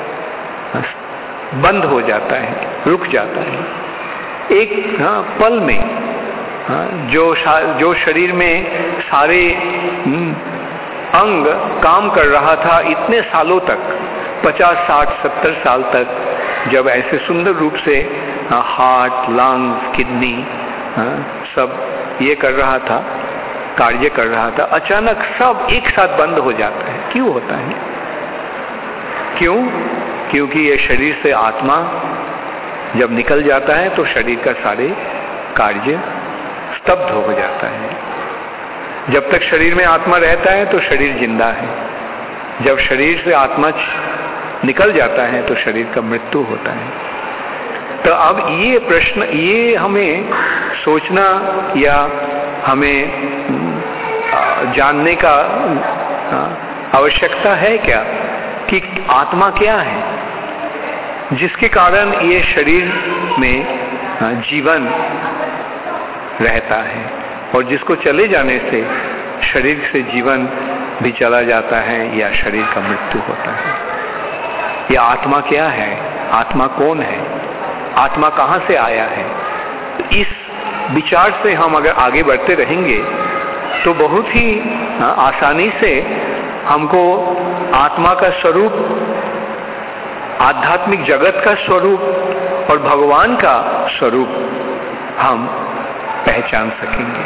बंद हो जाता है, रुक जाता है एक हाँ, पल में। हाँ, जो जो शरीर में सारे अंग काम कर रहा था इतने सालों तक, पचास साठ सत्तर साल तक, जब ऐसे सुंदर रूप से हाँ, हार्ट, लंग्स, किडनी हाँ, सब ये कर रहा था, कार्य कर रहा था, अचानक सब एक साथ बंद हो जाता है। क्यों होता है? क्यों? क्योंकि ये शरीर से आत्मा जब निकल जाता है तो शरीर का सारे कार्य स्तब्ध हो जाता है। जब तक शरीर में आत्मा रहता है तो शरीर जिंदा है, जब शरीर से आत्मा निकल जाता है तो शरीर का मृत्यु होता है। तो अब ये प्रश्न, ये हमें सोचना या हमें जानने का आवश्यकता है क्या कि आत्मा क्या है, जिसके कारण ये शरीर में जीवन रहता है और जिसको चले जाने से शरीर से जीवन भी चला जाता है या शरीर का मृत्यु होता है। ये आत्मा क्या है? आत्मा कौन है? आत्मा कहाँ से आया है? इस विचार से हम अगर आगे बढ़ते रहेंगे तो बहुत ही आसानी से हमको आत्मा का स्वरूप, आध्यात्मिक जगत का स्वरूप और भगवान का स्वरूप हम पहचान सकेंगे।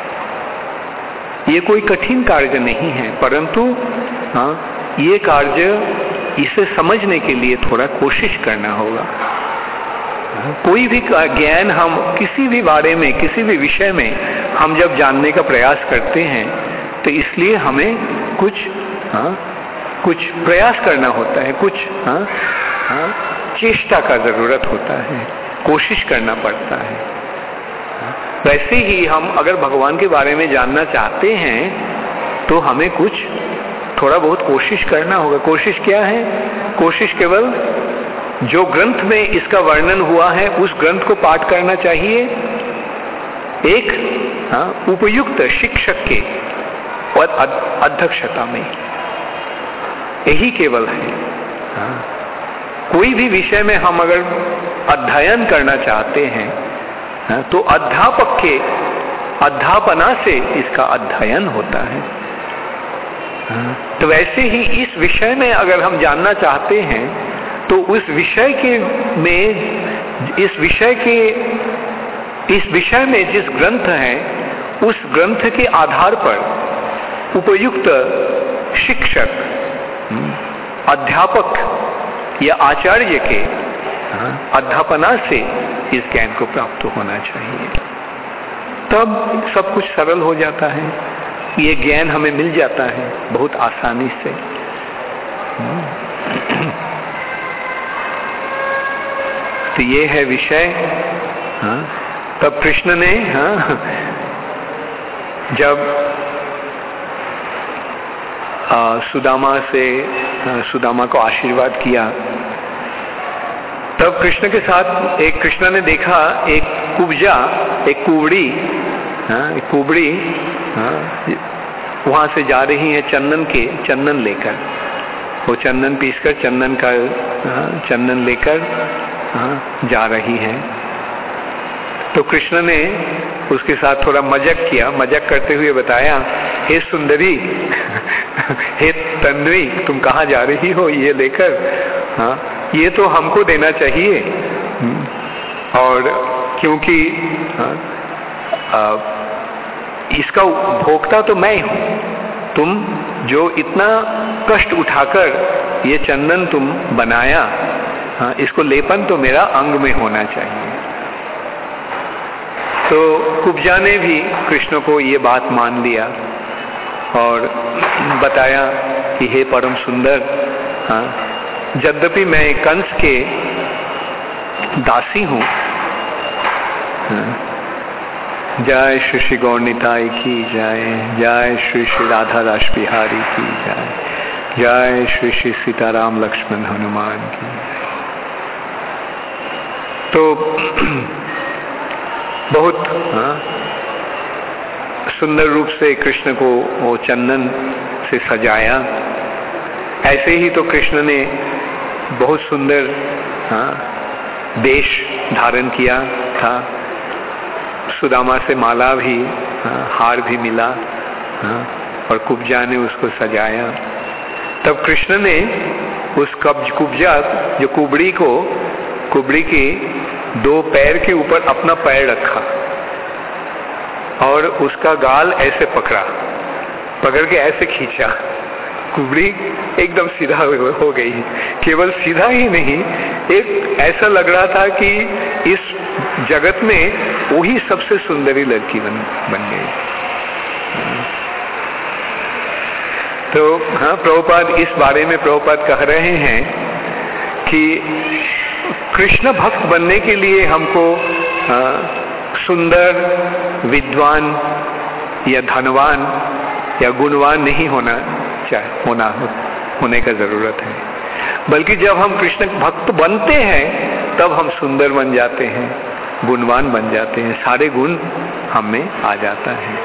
ये कोई कठिन कार्य नहीं है, परंतु हाँ, ये कार्य, इसे समझने के लिए थोड़ा कोशिश करना होगा। कोई भी ज्ञान हम किसी भी बारे में, किसी भी विषय में हम जब जानने का प्रयास करते हैं तो इसलिए हमें कुछ हाँ, कुछ प्रयास करना होता है, कुछ हाँ, हाँ, चेष्टा का जरूरत होता है, कोशिश करना पड़ता है। वैसे ही हम अगर भगवान के बारे में जानना चाहते हैं तो हमें कुछ थोड़ा बहुत कोशिश करना होगा। कोशिश क्या है? कोशिश केवल जो ग्रंथ में इसका वर्णन हुआ है उस ग्रंथ को पाठ करना चाहिए एक हाँ, उपयुक्त शिक्षक के और अध्यक्षता में। यही केवल है। हाँ, कोई भी विषय में हम अगर अध्ययन करना चाहते हैं हाँ, तो अध्यापक के अध्यापना से इसका अध्ययन होता है। हाँ, तो वैसे ही इस विषय में अगर हम जानना चाहते हैं तो उस विषय के में इस विषय के इस विषय में जिस ग्रंथ है उस ग्रंथ के आधार पर उपयुक्त शिक्षक अध्यापक या आचार्य के अध्यापना से इस ज्ञान को प्राप्त होना चाहिए। तब सब कुछ सरल हो जाता है, ये ज्ञान हमें मिल जाता है बहुत आसानी से। तो ये है विषय। हाँ, तब कृष्ण ने हाँ, जब आ, सुदामा से आ, सुदामा को आशीर्वाद किया, तब कृष्ण के साथ एक कृष्ण ने देखा एक कुब्जा, एक कुबड़ी, हाँ, एक कुबड़ी हाँ, वहां से जा रही है चंदन के चंदन लेकर। वो चंदन पीसकर चंदन का हाँ, चंदन लेकर हाँ, जा रही है। तो कृष्ण ने उसके साथ थोड़ा मजाक किया, मजाक करते हुए बताया, हे सुंदरी हे तन्वी, तुम कहाँ जा रही हो ये लेकर? हाँ, ये तो हमको देना चाहिए। और क्योंकि हाँ, आ, इसका भोक्ता तो मैं हूँ, तुम जो इतना कष्ट उठाकर ये चंदन तुम बनाया, हाँ, इसको लेपन तो मेरा अंग में होना चाहिए। तो कुब्जा ने भी कृष्ण को ये बात मान लिया और बताया कि हे परम सुंदर, हाँ, यद्यपि मैं कंस के दासी हूँ। हाँ, जय श्री श्री गौर निताई की जय, जय श्री श्री राधा रास बिहारी की जय, जय श्री श्री सीताराम लक्ष्मण हनुमान की। तो बहुत हाँ, सुंदर रूप से कृष्ण को वो चंदन से सजाया। ऐसे ही तो कृष्ण ने बहुत सुंदर हाँ, वेश धारण किया था। सुदामा से माला भी हाँ, हार भी मिला हाँ, और कुब्जा ने उसको सजाया। तब कृष्ण ने उस कब्ज कुब्जा जो कुबड़ी को कुबड़ी के दो पैर के ऊपर अपना पैर रखा और उसका गाल ऐसे पकड़ा, पकड़ के ऐसे खींचा। कुबड़ी एकदम सीधा हो गई। केवल सीधा ही नहीं, एक ऐसा लग रहा था कि इस जगत में वही सबसे सुंदरी लड़की बन बन गई। तो हाँ, प्रभुपाद इस बारे में प्रभुपाद कह रहे हैं कि कृष्ण भक्त बनने के लिए हमको आ, सुंदर, विद्वान या धनवान या गुणवान नहीं होना चाहिए, होना होने का जरूरत है। बल्कि जब हम कृष्ण भक्त बनते हैं तब हम सुंदर बन जाते हैं, गुणवान बन जाते हैं, सारे गुण हम में आ जाता है।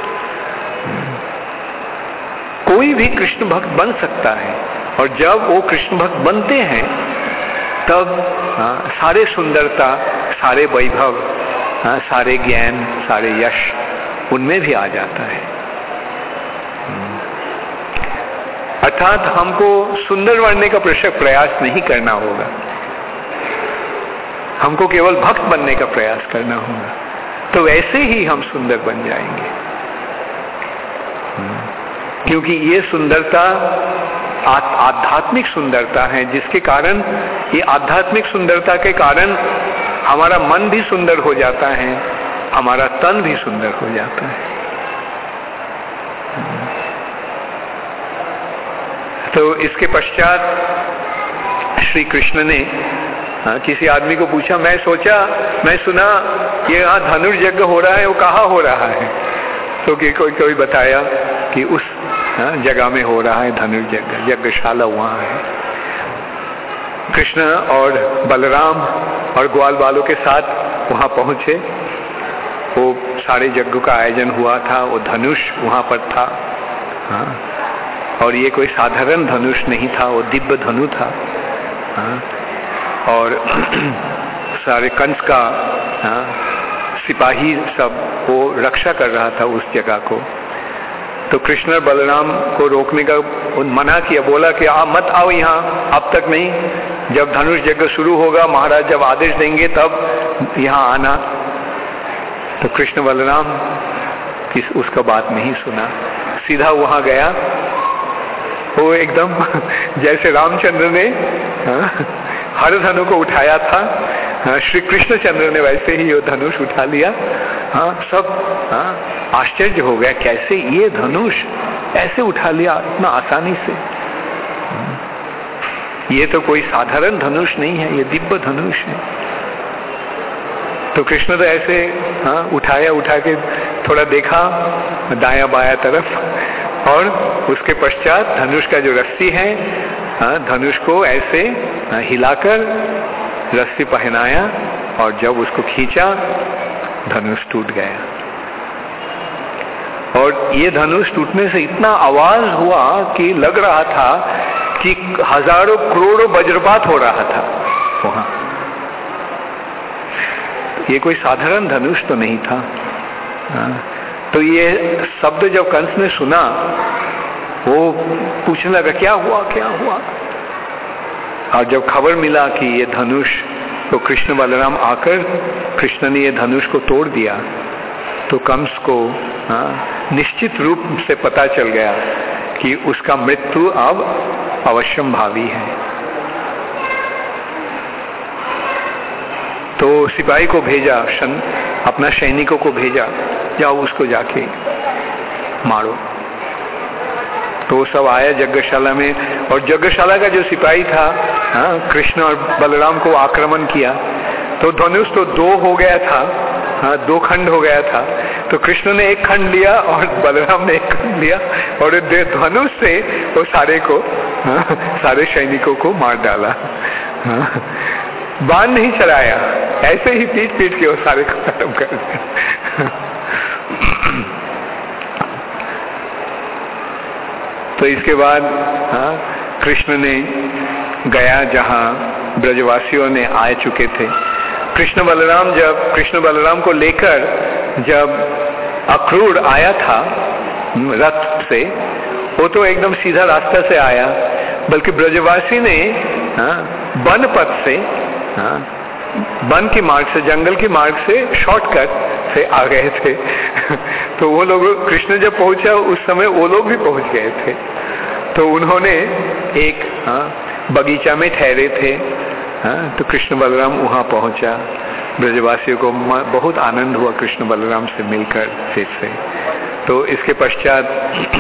कोई भी कृष्ण भक्त बन सकता है और जब वो कृष्ण भक्त बनते हैं तब हाँ, सारे सुंदरता, सारे वैभव, हाँ, सारे ज्ञान, सारे यश उनमें भी आ जाता है। अर्थात हमको सुंदर बनने का प्रयास नहीं करना होगा, हमको केवल भक्त बनने का प्रयास करना होगा, तो वैसे ही हम सुंदर बन जाएंगे। क्योंकि ये सुंदरता आध्यात्मिक सुंदरता है, जिसके कारण ये आध्यात्मिक सुंदरता के कारण हमारा मन भी सुंदर हो जाता है, हमारा तन भी सुंदर हो जाता है। तो इसके पश्चात श्री कृष्ण ने हाँ, किसी आदमी को पूछा, मैं सोचा मैं सुना ये यहाँ धनुर्यज्ञ हो रहा है, वो कहाँ हो रहा है? तो कि कोई कोई बताया कि उस हाँ, जगह में हो रहा है धनुर्यज्ञ, यज्ञशाला वहाँ है। कृष्ण और बलराम और ग्वाल बालों के साथ वहां पहुंचे। वो सारे यज्ञ का आयोजन हुआ था, वो धनुष वहां पर था। हाँ, और ये कोई साधारण धनुष नहीं था, वो दिव्य धनु था। हाँ, और सारे कंस का हाँ, सिपाही सब वो रक्षा कर रहा था उस जगह को। तो कृष्ण और बलराम को रोकने का मना किया, बोला कि आप मत आओ यहाँ, अब तक नहीं, जब धनुष यज्ञ शुरू होगा महाराज जब आदेश देंगे तब यहाँ आना। तो कृष्ण बलराम किस उसका बात नहीं सुना, सीधा वहां गया। वो एकदम जैसे रामचंद्र ने हर धनु को उठाया था, श्री कृष्ण चंद्र ने वैसे ही वो धनुष उठा लिया। हाँ, सब हाँ, आश्चर्य हो गया, कैसे ये धनुष ऐसे उठा लिया इतना आसानी से। ये तो कोई साधारण धनुष नहीं है, ये दिव्य धनुष है। तो कृष्ण तो ऐसे हाँ, उठाया, उठा के थोड़ा देखा दाया बाया तरफ, और उसके पश्चात धनुष का जो रस्सी है हाँ, धनुष को ऐसे हाँ, हिलाकर रस्सी पहनाया, और जब उसको खींचा धनुष टूट गया। और ये धनुष टूटने से इतना आवाज हुआ कि लग रहा था कि हजारों करोड़ों वज्रपात हो रहा था वहां। ये कोई साधारण धनुष तो नहीं था। तो ये शब्द जब कंस ने सुना, वो पूछने लगा क्या हुआ क्या हुआ। और जब खबर मिला कि ये धनुष, तो कृष्ण बलराम आकर कृष्ण ने ये धनुष को तोड़ दिया, तो कंस को हाँ, निश्चित रूप से पता चल गया कि उसका मृत्यु अब अवश्यम भावी है। तो सिपाही को भेजा, शन, अपना सैनिकों को भेजा, जाओ उसको जाके मारो। तो वो सब आया यज्ञशाला में, और यज्ञशाला का जो सिपाही था हाँ, कृष्ण और बलराम को आक्रमण किया। तो धनुष तो दो हो गया था, हाँ, दो खंड हो गया था। तो कृष्ण ने एक खंड लिया और बलराम ने एक खंड लिया, और धनुष से वो सारे को हाँ, सारे सैनिकों को मार डाला। हाँ, बाण नहीं चलाया, ऐसे ही पीट पीट के वो सारे को खत्म कर दिया। तो इसके बाद हाँ, कृष्ण ने गया जहाँ ब्रजवासियों ने आ चुके थे। कृष्ण बलराम जब कृष्ण बलराम को लेकर जब अक्रूर आया था रथ से, वो तो एकदम सीधा रास्ता से आया, बल्कि ब्रजवासी ने हाँ, वन पथ से हाँ, वन की मार्ग से, जंगल की मार्ग से शॉर्टकट से आ गए थे। तो वो लोग, कृष्ण जब पहुंचा उस समय वो लोग भी पहुंच गए थे। तो उन्होंने एक हाँ, बगीचा में ठहरे थे। हाँ, तो कृष्ण बलराम वहां पहुंचा। ब्रजवासियों को बहुत आनंद हुआ कृष्ण बलराम से मिलकर फिर से। तो इसके पश्चात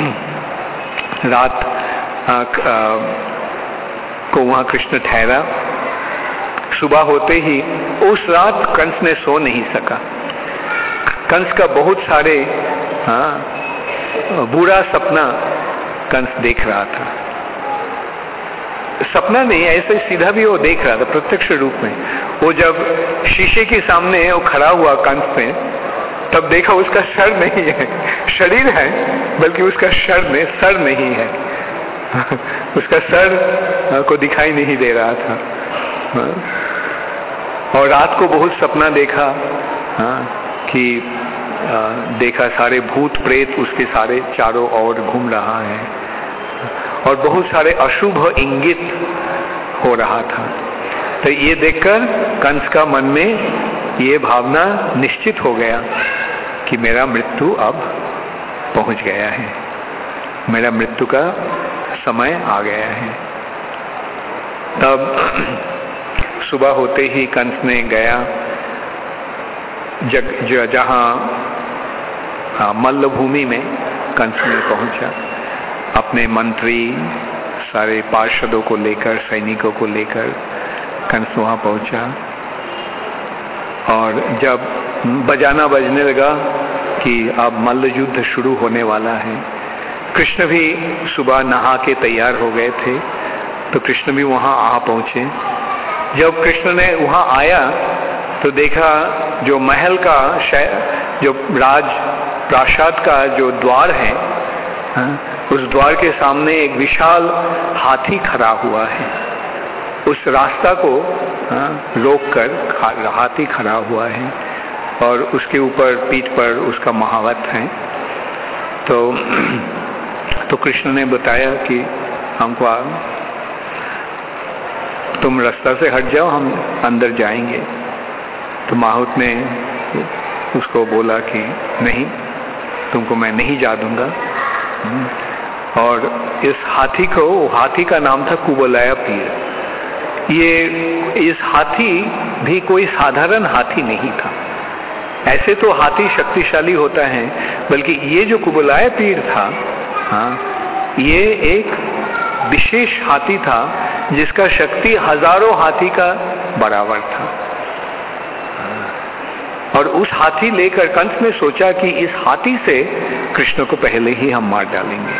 रात आ, आ, को वहां कृष्ण ठहरा। सुबह होते ही उस रात कंस ने सो नहीं सका। कंस का बहुत सारे हाँ, बुरा सपना कंस देख रहा था। सपना नहीं, ऐसे सीधा भी वो देख रहा था प्रत्यक्ष रूप में। वो जब शीशे के सामने वो खड़ा हुआ कंस में, तब देखा उसका सर नहीं है, शरीर है बल्कि उसका सर में सर नहीं है। उसका सर को दिखाई नहीं दे रहा था। और रात को बहुत सपना देखा हाँ, कि आ, देखा सारे भूत प्रेत उसके सारे चारों ओर घूम रहा है, और बहुत सारे अशुभ इंगित हो रहा था। तो ये देखकर कंस का मन में ये भावना निश्चित हो गया कि मेरा मृत्यु अब पहुंच गया है, मेरा मृत्यु का समय आ गया है। तब सुबह होते ही कंस ने गया जग जहाँ मल्ल भूमि में कंस ने पहुंचा, अपने मंत्री सारे पार्षदों को लेकर, सैनिकों को लेकर कंस वहां पहुंचा। और जब बजाना बजने लगा कि अब मल्ल युद्ध शुरू होने वाला है, कृष्ण भी सुबह नहा के तैयार हो गए थे। तो कृष्ण भी वहां आ पहुंचे। जब कृष्ण ने वहां आया तो देखा जो महल का जो राज प्रासाद का जो द्वार है, उस द्वार के सामने एक विशाल हाथी खड़ा हुआ है। उस रास्ता को रोककर हाथी खड़ा हुआ है और उसके ऊपर पीठ पर उसका महावत है। तो तो कृष्ण ने बताया कि हमको तुम रास्ता से हट जाओ, हम अंदर जाएंगे। तो माहुत ने उसको बोला कि नहीं, तुमको मैं नहीं जा दूंगा। और इस हाथी को, हाथी का नाम था कुबलाया पीर। ये इस हाथी भी कोई साधारण हाथी नहीं था। ऐसे तो हाथी शक्तिशाली होता है, बल्कि ये जो कुबलाया पीर था, हाँ, ये एक विशेष हाथी था जिसका शक्ति हजारों हाथी का बराबर था। और उस हाथी लेकर कंस ने सोचा कि इस हाथी से कृष्ण को पहले ही हम मार डालेंगे।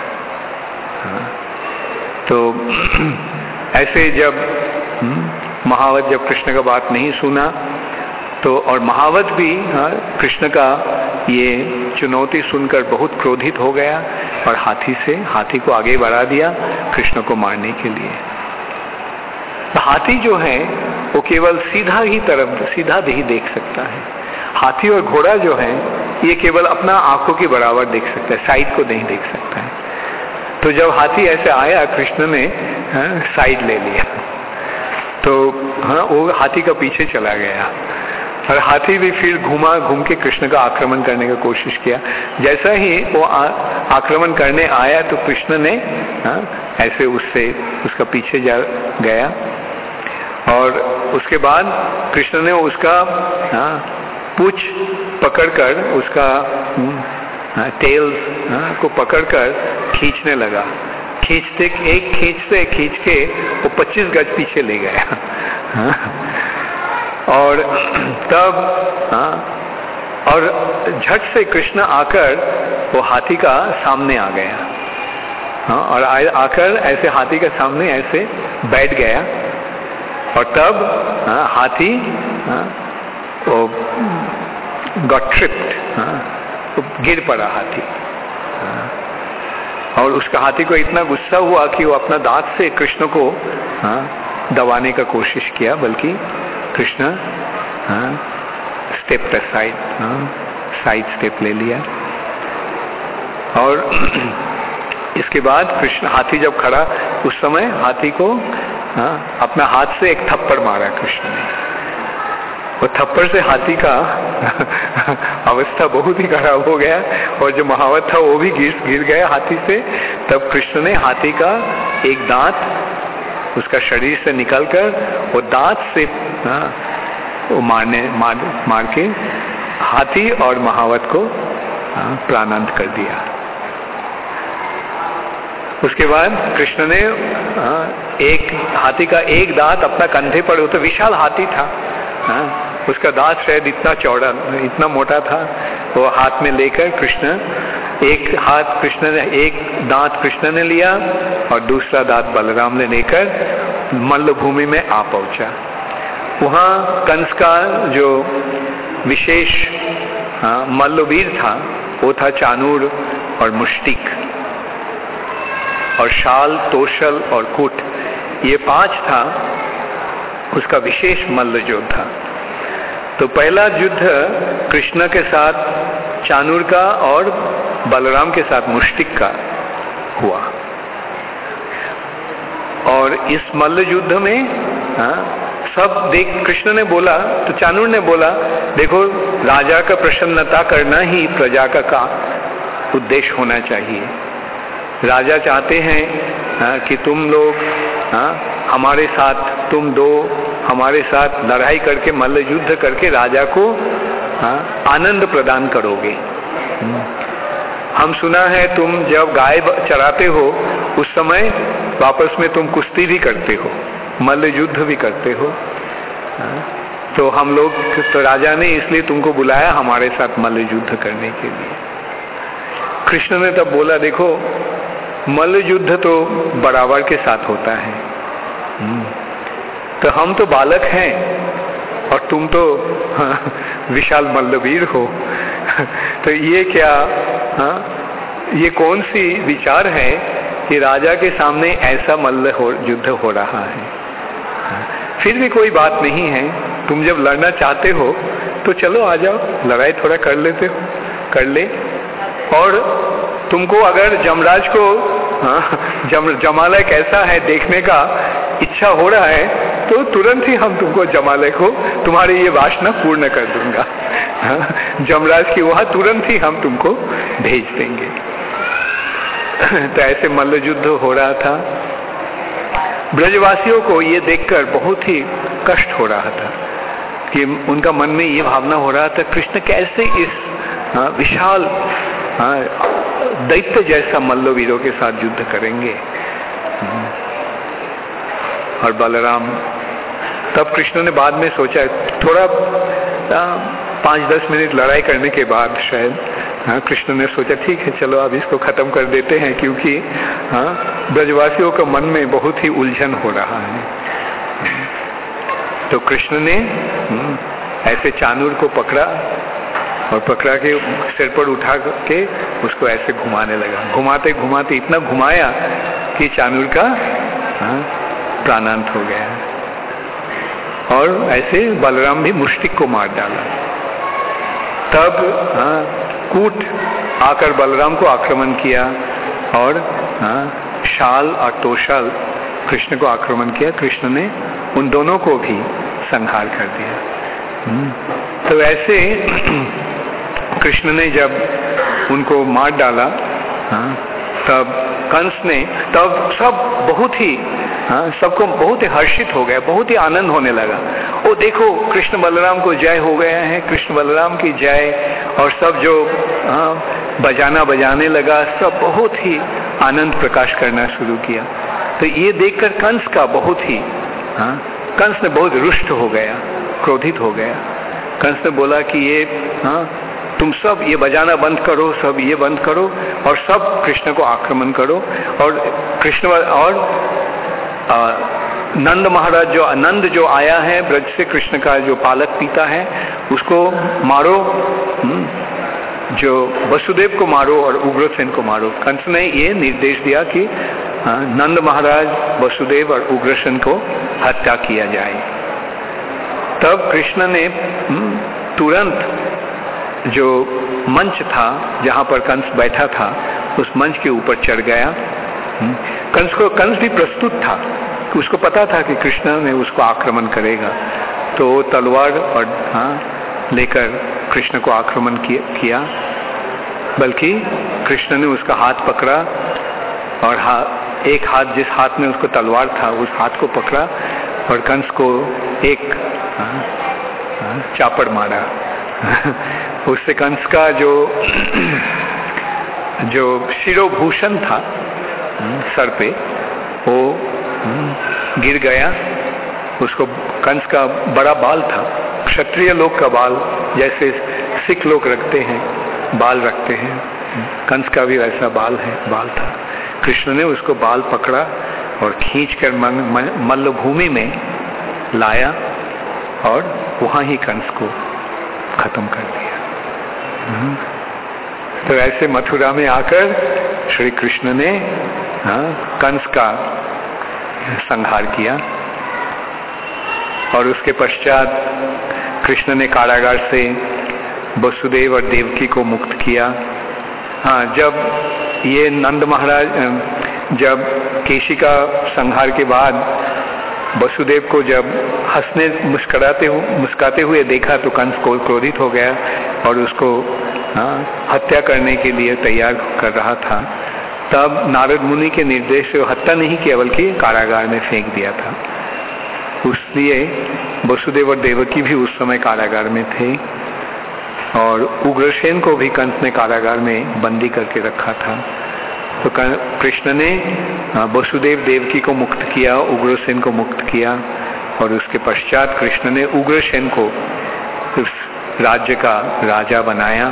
तो ऐसे जब महावत जब कृष्ण का बात नहीं सुना तो, और महावत भी कृष्ण का ये चुनौती सुनकर बहुत क्रोधित हो गया और हाथी से हाथी को आगे बढ़ा दिया कृष्ण को मारने के लिए। तो हाथी जो है वो केवल सीधा ही तरफ सीधा ही देख सकता है। हाथी और घोड़ा जो है ये केवल अपना आंखों के बराबर देख सकता है, साइड को नहीं देख सकता है। तो जब हाथी ऐसे आया, कृष्ण ने हाँ, साइड ले लिया। तो हाँ, वो हाथी का पीछे चला गया और हाथी भी फिर घुमा घूम के कृष्ण का आक्रमण करने का कोशिश किया। जैसा ही वो आ, आक्रमण करने आया तो कृष्ण ने हाँ, ऐसे उससे उसका पीछे जा गया और उसके बाद कृष्ण ने उसका हाँ, पूंछ पकड़कर उसका टेल्स हाँ, को पकड़कर खींचने लगा। खींचते एक खींचते खींच के वो पच्चीस गज पीछे ले गया। हाँ, और तब हाँ, और झट से कृष्ण आकर वो हाथी का सामने आ गया। हाँ, और आ, आकर ऐसे हाथी के सामने ऐसे बैठ गया और तब हाँ, हाथी हाँ, वो गॉट ट्रिप्ड, हाँ, तो गिर पड़ा हाथी। हाँ, और उसका हाथी को इतना गुस्सा हुआ कि वो अपना दांत से कृष्ण को हाँ, दबाने का कोशिश किया, बल्कि कृष्ण हाँ, स्टेप साइड हाँ, साइड स्टेप ले लिया। और इसके बाद कृष्ण हाथी जब खड़ा, उस समय हाथी को हाँ, अपना हाथ से एक थप्पड़ मारा कृष्ण ने। वो थप्पड़ से हाथी का अवस्था बहुत ही खराब हो गया और जो महावत था वो भी गिर गिर गया हाथी से। तब कृष्ण ने हाथी का एक दांत उसका शरीर से निकलकर वो दांत से हाँ, वो मारने मार मार के हाथी और महावत को हाँ, प्राणांत कर दिया। उसके बाद कृष्ण ने हाँ, एक हाथी का एक दांत अपना कंधे पर, वो तो विशाल हाथी था हाँ, उसका दांत शायद इतना चौड़ा इतना मोटा था, वो हाथ में लेकर कृष्ण एक हाथ कृष्ण ने एक दांत कृष्ण ने लिया और दूसरा दांत बलराम ने लेकर मल्ल भूमि में आ पहुंचा। वहाँ कंस का जो विशेष हाँ, मल्लवीर था वो था चाणूर और मुष्टिक और शाल, तोशल और कुट, ये पांच था उसका विशेष मल्ल योद्धा। तो पहला युद्ध कृष्ण के साथ चाणूर का और बलराम के साथ मुष्टिक का हुआ। और इस मल्ल युद्ध में हाँ, सब देख कृष्ण ने बोला, तो चाणूर ने बोला, देखो राजा का प्रसन्नता करना ही प्रजा का, का उद्देश्य होना चाहिए। राजा चाहते हैं हाँ, कि तुम लोग हाँ, हमारे साथ तुम दो हमारे साथ लड़ाई करके मल्ल युद्ध करके राजा को हाँ, आनंद प्रदान करोगे। हम सुना है तुम जब गाय चराते हो उस समय वापस में तुम कुश्ती भी करते हो, मल्ल युद्ध भी करते हो। हाँ, तो हम लोग तो राजा ने इसलिए तुमको बुलाया हमारे साथ मल्ल युद्ध करने के लिए। कृष्ण ने तब बोला, देखो मल्ल युद्ध तो बराबर के साथ होता है, तो हम तो बालक हैं और तुम तो हाँ, विशाल मल्लवीर हो। तो ये क्या, हाँ, ये कौन सी विचार है कि राजा के सामने ऐसा मल्ल हो, युद्ध हो रहा है। फिर भी कोई बात नहीं है, तुम जब लड़ना चाहते हो तो चलो आ जाओ, लड़ाई थोड़ा कर लेते हो, कर ले। और तुमको अगर जमराज को हाँ, जम जमालय कैसा है देखने का इच्छा हो रहा है तो तुरंत ही हम तुमको जमालय को तुम्हारी ये वासना पूर्ण कर दूंगा। हाँ, जमराज की वहां तुरंत ही हम तुमको भेज देंगे। तो ऐसे मल्ल युद्ध हो रहा था। ब्रजवासियों को ये देखकर बहुत ही कष्ट हो रहा था कि उनका मन में ये भावना हो रहा था, कृष्ण कैसे इस हाँ, विशाल हाँ, दैत्य जैसा मल्लवीरों के साथ युद्ध करेंगे। और बलराम, तब कृष्ण ने बाद में सोचा, थोड़ा पाँच दस मिनट लड़ाई करने के बाद शायद हाँ, कृष्ण ने सोचा ठीक है चलो अब इसको खत्म कर देते हैं, क्योंकि हाँ, ब्रजवासियों का मन में बहुत ही उलझन हो रहा है। तो कृष्ण ने ऐसे चानूर को पकड़ा और पकड़ा के सिर पर उठा के उसको ऐसे घुमाने लगा। घुमाते घुमाते इतना घुमाया कि चानूर का हाँ, प्राणांत हो गया। और ऐसे बलराम भी मुष्टिक को मार डाला। तब हाँ, कूट आकर बलराम को आक्रमण किया और हाँ, शाल और तोशाल कृष्ण को आक्रमण किया। कृष्ण ने उन दोनों को भी संहार कर दिया। तो ऐसे कृष्ण ने जब उनको मार डाला हाँ, तब कंस ने, तब सब बहुत ही हाँ, सबको बहुत ही हर्षित हो गया, बहुत ही आनंद होने लगा। ओ देखो कृष्ण बलराम को जय हो गया है, कृष्ण बलराम की जय। और सब जो हाँ, बजाना बजाने लगा, सब बहुत ही आनंद प्रकाश करना शुरू किया। तो ये देखकर कंस का बहुत ही हाँ, कंस ने बहुत रुष्ट हो गया, क्रोधित हो गया। कंस ने बोला कि ये हाँ, तुम सब ये बजाना बंद करो, सब ये बंद करो और सब कृष्ण को आक्रमण करो। और कृष्ण और आ, नंद महाराज जो नंद जो आया है ब्रज से, कृष्ण का जो पालक पिता है, उसको मारो, जो वसुदेव को मारो और उग्रसेन को मारो। कंस ने ये निर्देश दिया कि आ, नंद महाराज, वसुदेव और उग्रसेन को हत्या किया जाए। तब कृष्ण ने तुरंत जो मंच था जहां पर कंस बैठा था, उस मंच के ऊपर चढ़ गया। कंस को कंस भी प्रस्तुत था, उसको पता था कि कृष्ण ने उसको आक्रमण करेगा। तो तलवार और हाँ लेकर कृष्ण को आक्रमण किया। बल्कि कृष्ण ने उसका हाथ पकड़ा और हा, एक हाथ, जिस हाथ में उसको तलवार था उस हाथ को पकड़ा और कंस को एक हाँ, हाँ, चापड़ मारा। उससे कंस का जो जो शिरोभूषण था सर पे, वो गिर गया। उसको कंस का बड़ा बाल था, क्षत्रिय लोग का बाल, जैसे सिख लोग रखते हैं बाल रखते हैं, कंस का भी वैसा बाल है, बाल था। कृष्ण ने उसको बाल पकड़ा और खींचकर मल्लभूमि में लाया और वहां ही कंस को खत्म कर दिया। तो ऐसे मथुरा में आकर श्री कृष्ण ने हाँ, कंस का संहार किया। और उसके पश्चात कृष्ण ने कारागार से वसुदेव और देवकी को मुक्त किया। हाँ, जब ये नंद महाराज, जब केशी का संहार के बाद वसुदेव को जब हंसने मुस्कुराते हुए मुस्कुराते हुए देखा तो कंस को क्रोधित हो गया और उसको हाँ, हत्या करने के लिए तैयार कर रहा था। तब नारद मुनि के निर्देश से हत्या नहीं किया बल्कि कारागार में फेंक दिया था। इसलिए वसुदेव और देवकी भी उस समय कारागार में थे और उग्रसेन को भी कंस ने कारागार में बंदी करके रखा था। तो कृष्ण ने वसुदेव देवकी को मुक्त किया, उग्रसेन को मुक्त किया और उसके पश्चात कृष्ण ने उग्रसेन को उस राज्य का राजा बनाया।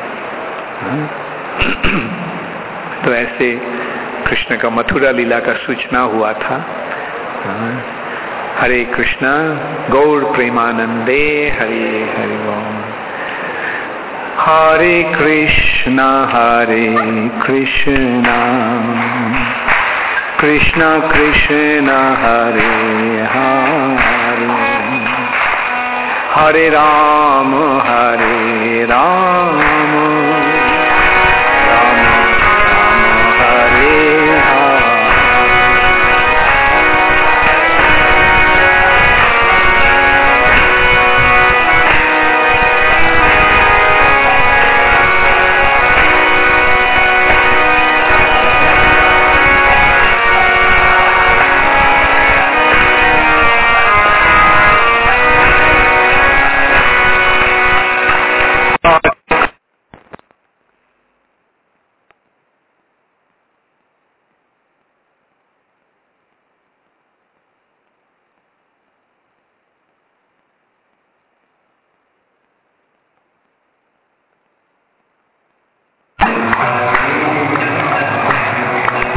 तो ऐसे कृष्ण का मथुरा लीला का सूचना हुआ था। हरे कृष्णा गौर प्रेमानंदे हरे हरि बोल। हरे कृष्णा हरे कृष्णा कृष्णा कृष्णा हरे हरे हरे राम हरे राम